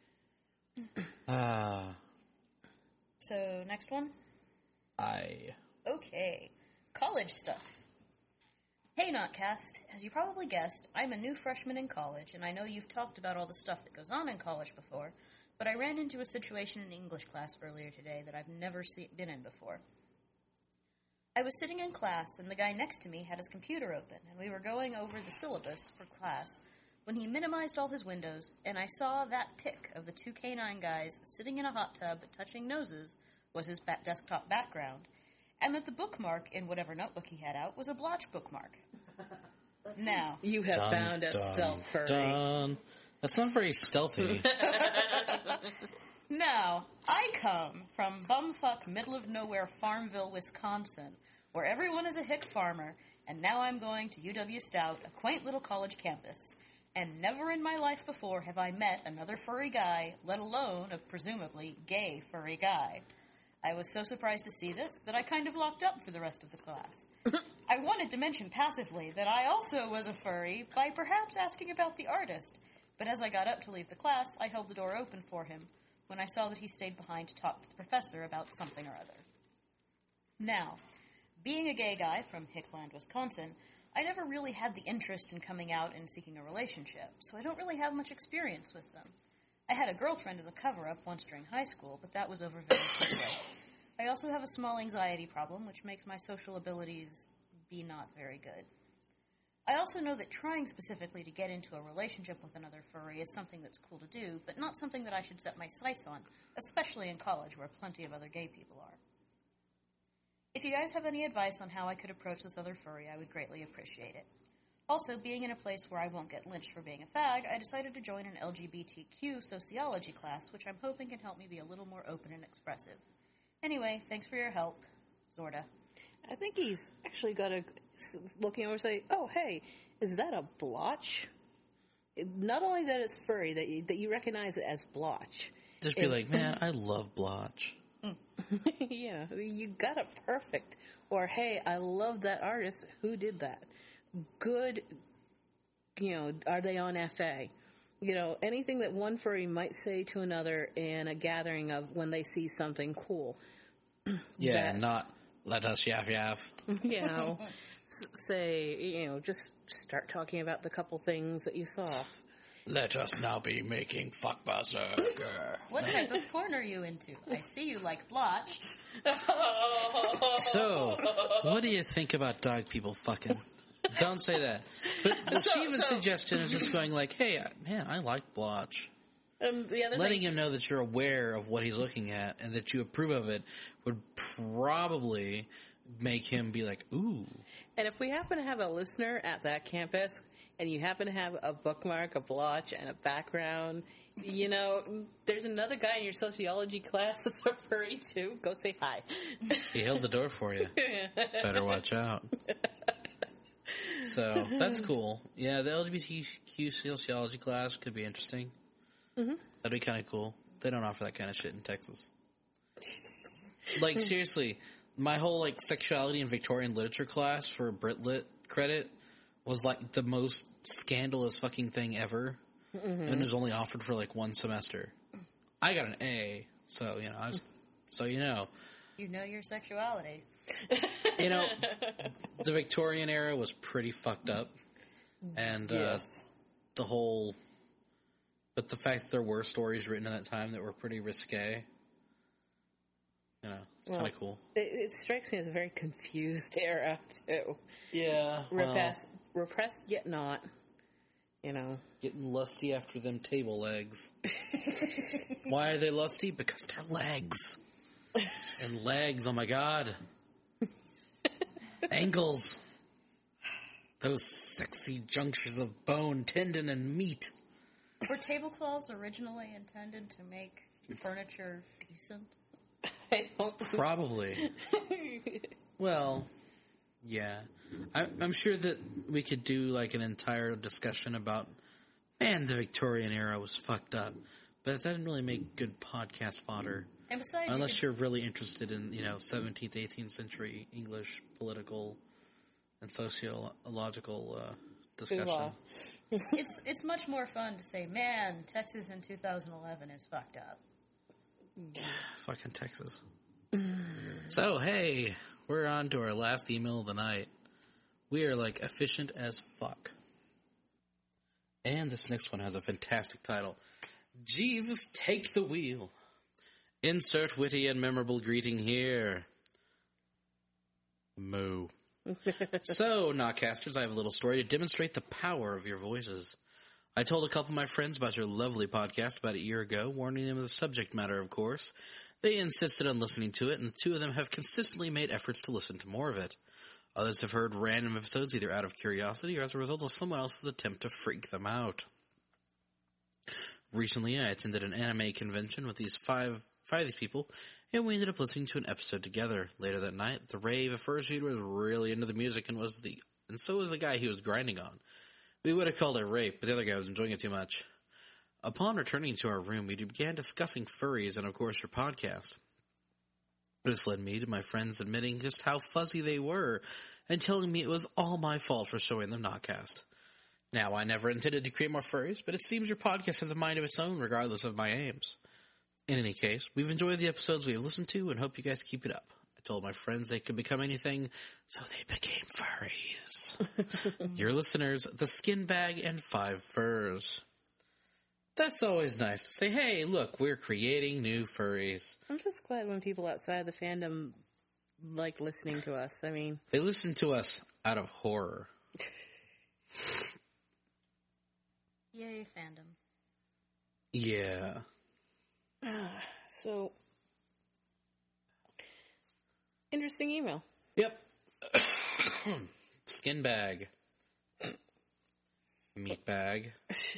Ah,
So, next one?
I.
Okay. College stuff. Hey, Notcast. As you probably guessed, I'm a new freshman in college, and I know you've talked about all the stuff that goes on in college before, but I ran into a situation in English class earlier today that I've never see- been in before. I was sitting in class, and the guy next to me had his computer open, and we were going over the syllabus for class when he minimized all his windows, and I saw that pic of the two canine guys sitting in a hot tub touching noses was his ba- desktop background, and that the bookmark in whatever notebook he had out was a blotch bookmark. Now,
You have
Dun,
found a
dun,
self-furry.
dun. That's not very stealthy.
now, I come from bumfuck middle of nowhere Farmville, Wisconsin, where everyone is a hick farmer, and now I'm going to U W Stout, a quaint little college campus. And never in my life before have I met another furry guy, let alone a presumably gay furry guy. I was so surprised to see this that I kind of locked up for the rest of the class. I wanted to mention passively that I also was a furry by perhaps asking about the artist, but as I got up to leave the class, I held the door open for him when I saw that he stayed behind to talk to the professor about something or other. Now, being a gay guy from Hickland, Wisconsin, I never really had the interest in coming out and seeking a relationship, so I don't really have much experience with them. I had a girlfriend as a cover-up once during high school, but that was over very quickly. I also have a small anxiety problem, which makes my social abilities be not very good. I also know that trying specifically to get into a relationship with another furry is something that's cool to do, but not something that I should set my sights on, especially in college where plenty of other gay people are. If you guys have any advice on how I could approach this other furry, I would greatly appreciate it. Also, being in a place where I won't get lynched for being a fag, I decided to join an L G B T Q sociology class, which I'm hoping can help me be a little more open and expressive. Anyway, thanks for your help. Zorda.
I think he's actually got to looking over and say, "Oh, hey, is that a blotch?" It, not only that it's furry, that you, that you recognize it as blotch.
Just be
It-
like, man, I love blotch.
Yeah, you got it perfect. Or, hey, I love that artist. Who did that? Good, you know, are they on F A? you know, anything that one furry might say to another in a gathering of when they see something cool.
Yeah,
that,
not let us yaff yaff.
You know, s- say, you know, just start talking about the couple things that you saw.
Let us now be making fuck berserker.
What type of porn are you into? I see you like blotch.
So, what do you think about dog people fucking? Don't say that. But, but
So-
Steven's
so-
suggestion is just going like, hey, man, I like blotch.
And the other
Letting
thing,
him know that you're aware of what he's looking at and that you approve of it would probably make him be like, ooh.
and if we happen to have a listener at that campus, and you happen to have a bookmark, a blotch, and a background, you know, there's another guy in your sociology class that's a furry too. Go say hi.
He held the door for you. Better watch out. So, that's cool. Yeah, the L G B T Q sociology class could be interesting.
Mm-hmm.
That'd be kind of cool. They don't offer that kind of shit in Texas. Like, seriously, my whole, like, sexuality and Victorian literature class for Brit Lit credit was, like, the most scandalous fucking thing ever. Mm-hmm. And it was only offered for, like, one semester. I got an A, so, you know, I was, so, you know.
You know your sexuality.
You know, the Victorian era was pretty fucked up. And, uh,
Yes.
the whole... But the fact that there were stories written in that time that were pretty risque, you know, it's
Well,
kind of cool.
It, it strikes me as a very confused era, too.
Yeah,
Repressed, repressed yet not. You know.
Getting lusty after them table legs. Why are they lusty? Because they're legs. And legs, oh my god. Ankles. Those sexy junctures of bone, tendon, and meat.
Were tablecloths originally intended to make furniture decent?
I don't.
Probably. Well, yeah. I, I'm sure that we could do like an entire discussion about, man, the Victorian era was fucked up. But that didn't really make good podcast fodder.
And besides,
Unless
you could,
you're really interested in, you know, seventeenth, eighteenth century English political and sociological uh, discussion.
Law.
it's it's much more fun to say, man, Texas in two thousand eleven is fucked up.
Fucking Texas. So, hey, we're on to our last email of the night. We are, like, efficient as fuck. And this next one has a fantastic title. Jesus, take the wheel. Insert witty and memorable greeting here. Moo. So, Knockcasters, I have a little story to demonstrate the power of your voices. I told a couple of my friends about your lovely podcast about a year ago, warning them of the subject matter, of course. They insisted on listening to it, and the two of them have consistently made efforts to listen to more of it. Others have heard random episodes either out of curiosity or as a result of someone else's attempt to freak them out. Recently, I attended an anime convention with these five, five of these people, and we ended up listening to an episode together. Later that night, the rave at first was really into the music and was the, and so was the guy he was grinding on. We would have called it rape, but the other guy was enjoying it too much. Upon returning to our room, we began discussing furries and, of course, your podcast. This led me to my friends admitting just how fuzzy they were and telling me it was all my fault for showing them Knockcast. Now, I never intended to create more furries, but it seems your podcast has a mind of its own regardless of my aims. In any case, we've enjoyed the episodes we have listened to and hope you guys keep it up. I told my friends they could become anything, so they became furries. Your listeners, the Skin Bag and Five Furs. That's always nice to say, hey, look, we're creating new furries.
I'm just glad when people outside the fandom like listening to us. I mean,
They listen to us out of horror.
Yay, fandom.
Yeah.
so interesting email.
Yep. Skin bag. Meat bag.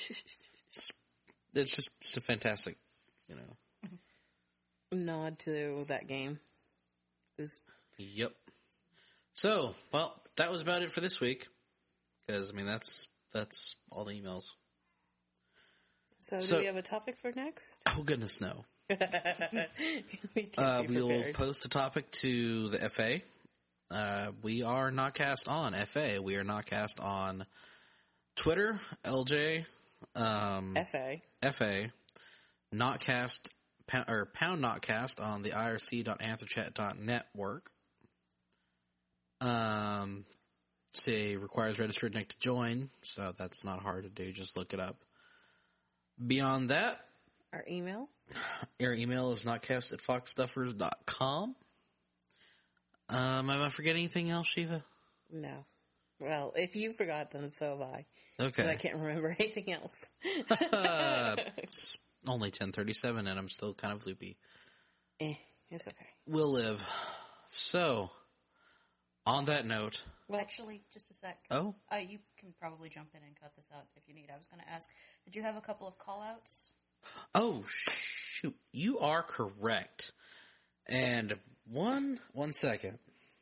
It's just, it's a fantastic, you know.
Nod to that game. It was
Yep. So, well, that was about it for this week. Because, I mean, that's that's all the emails.
So,
So-
do we have a topic for next?
Oh, goodness, no.
we can't
Uh,
be
we will
prepared.
post a topic to the F A. Uh, we are not cast on F A. We are not cast on Twitter, L J, Um,
F A.
F A. Notcast, or Pound Notcast on the I R C dot anthrochat dot network. Um, say requires registered nick to join, so that's not hard to do. Just look it up. Beyond that,
Our email?
our email is notcast at fox stuffers dot com. Um, am I forgetting anything else, Shiva?
No. Well, if you forgot, then so have I.
Okay.
'Cause I can't remember anything else.
uh, it's only ten thirty-seven, and I'm still kind of loopy.
Eh, it's okay.
We'll live. So, on that note...
Actually, just a sec.
Oh?
Uh, you can probably jump in and cut this out if you need. I was going to ask, did you have a couple of call-outs?
Oh, shoot. You are correct. And one, one second.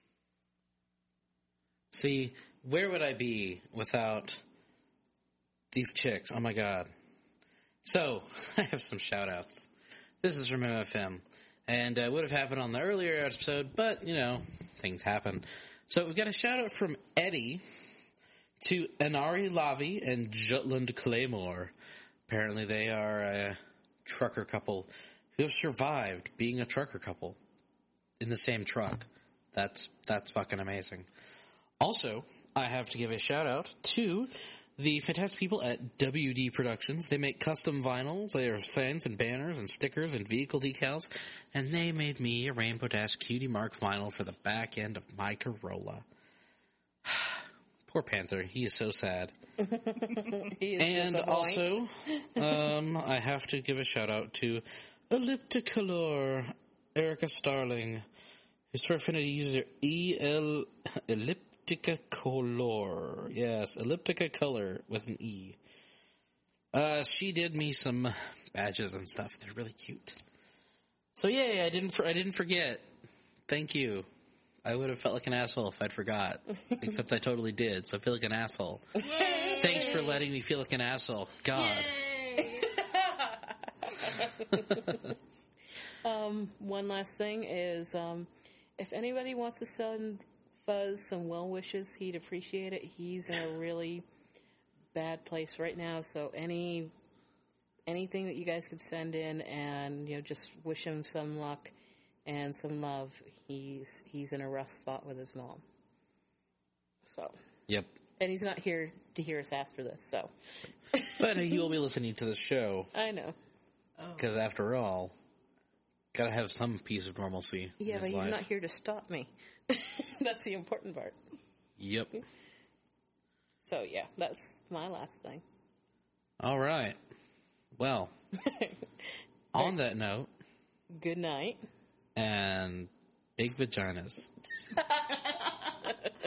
See, where would I be without these chicks? Oh my god. So, I have some shout-outs. This is from M F M. And it uh, would have happened on the earlier episode, but, you know, things happen. So, we've got a shout-out from Eddie to Anari Lavi and Jutland Claymore. Apparently they are a trucker couple who have survived being a trucker couple in the same truck. That's that's fucking amazing. Also, I have to give a shout out to the fantastic people at W D Productions. They make custom vinyls, they are signs and banners and stickers and vehicle decals, and they made me a Rainbow Dash Cutie Mark vinyl for the back end of my Corolla. Poor Panther, he is so sad.
He is
And
disappointed.
also, um, I have to give a shout out to Ellipticolor Erica Starling, whose Twitter affinity user E L Elliptica Color. Yes, Elliptica Color with an E. Uh, she did me some badges and stuff. They're really cute. So yay! I didn't. For, I didn't forget. Thank you. I would have felt like an asshole if I'd forgot. Except I totally did, so I feel like an asshole.
Yay!
Thanks for letting me feel like an asshole. God.
Yay!
um, one last thing is, um, if anybody wants to send Fuzz some well wishes, he'd appreciate it. He's in a really bad place right now, so any anything that you guys could send in and, you know, just wish him some luck and some love. He's he's in a rough spot with his mom. So.
Yep.
And he's not here to hear us after this, so.
But uh, you will be listening to the show.
I know.
Because after all, gotta have some piece of normalcy.
Yeah,
in
but
his
he's
life.
not here to stop me. That's the important part.
Yep.
So, yeah, that's my last thing.
All right. Well, on that note,
Good night.
and big vaginas.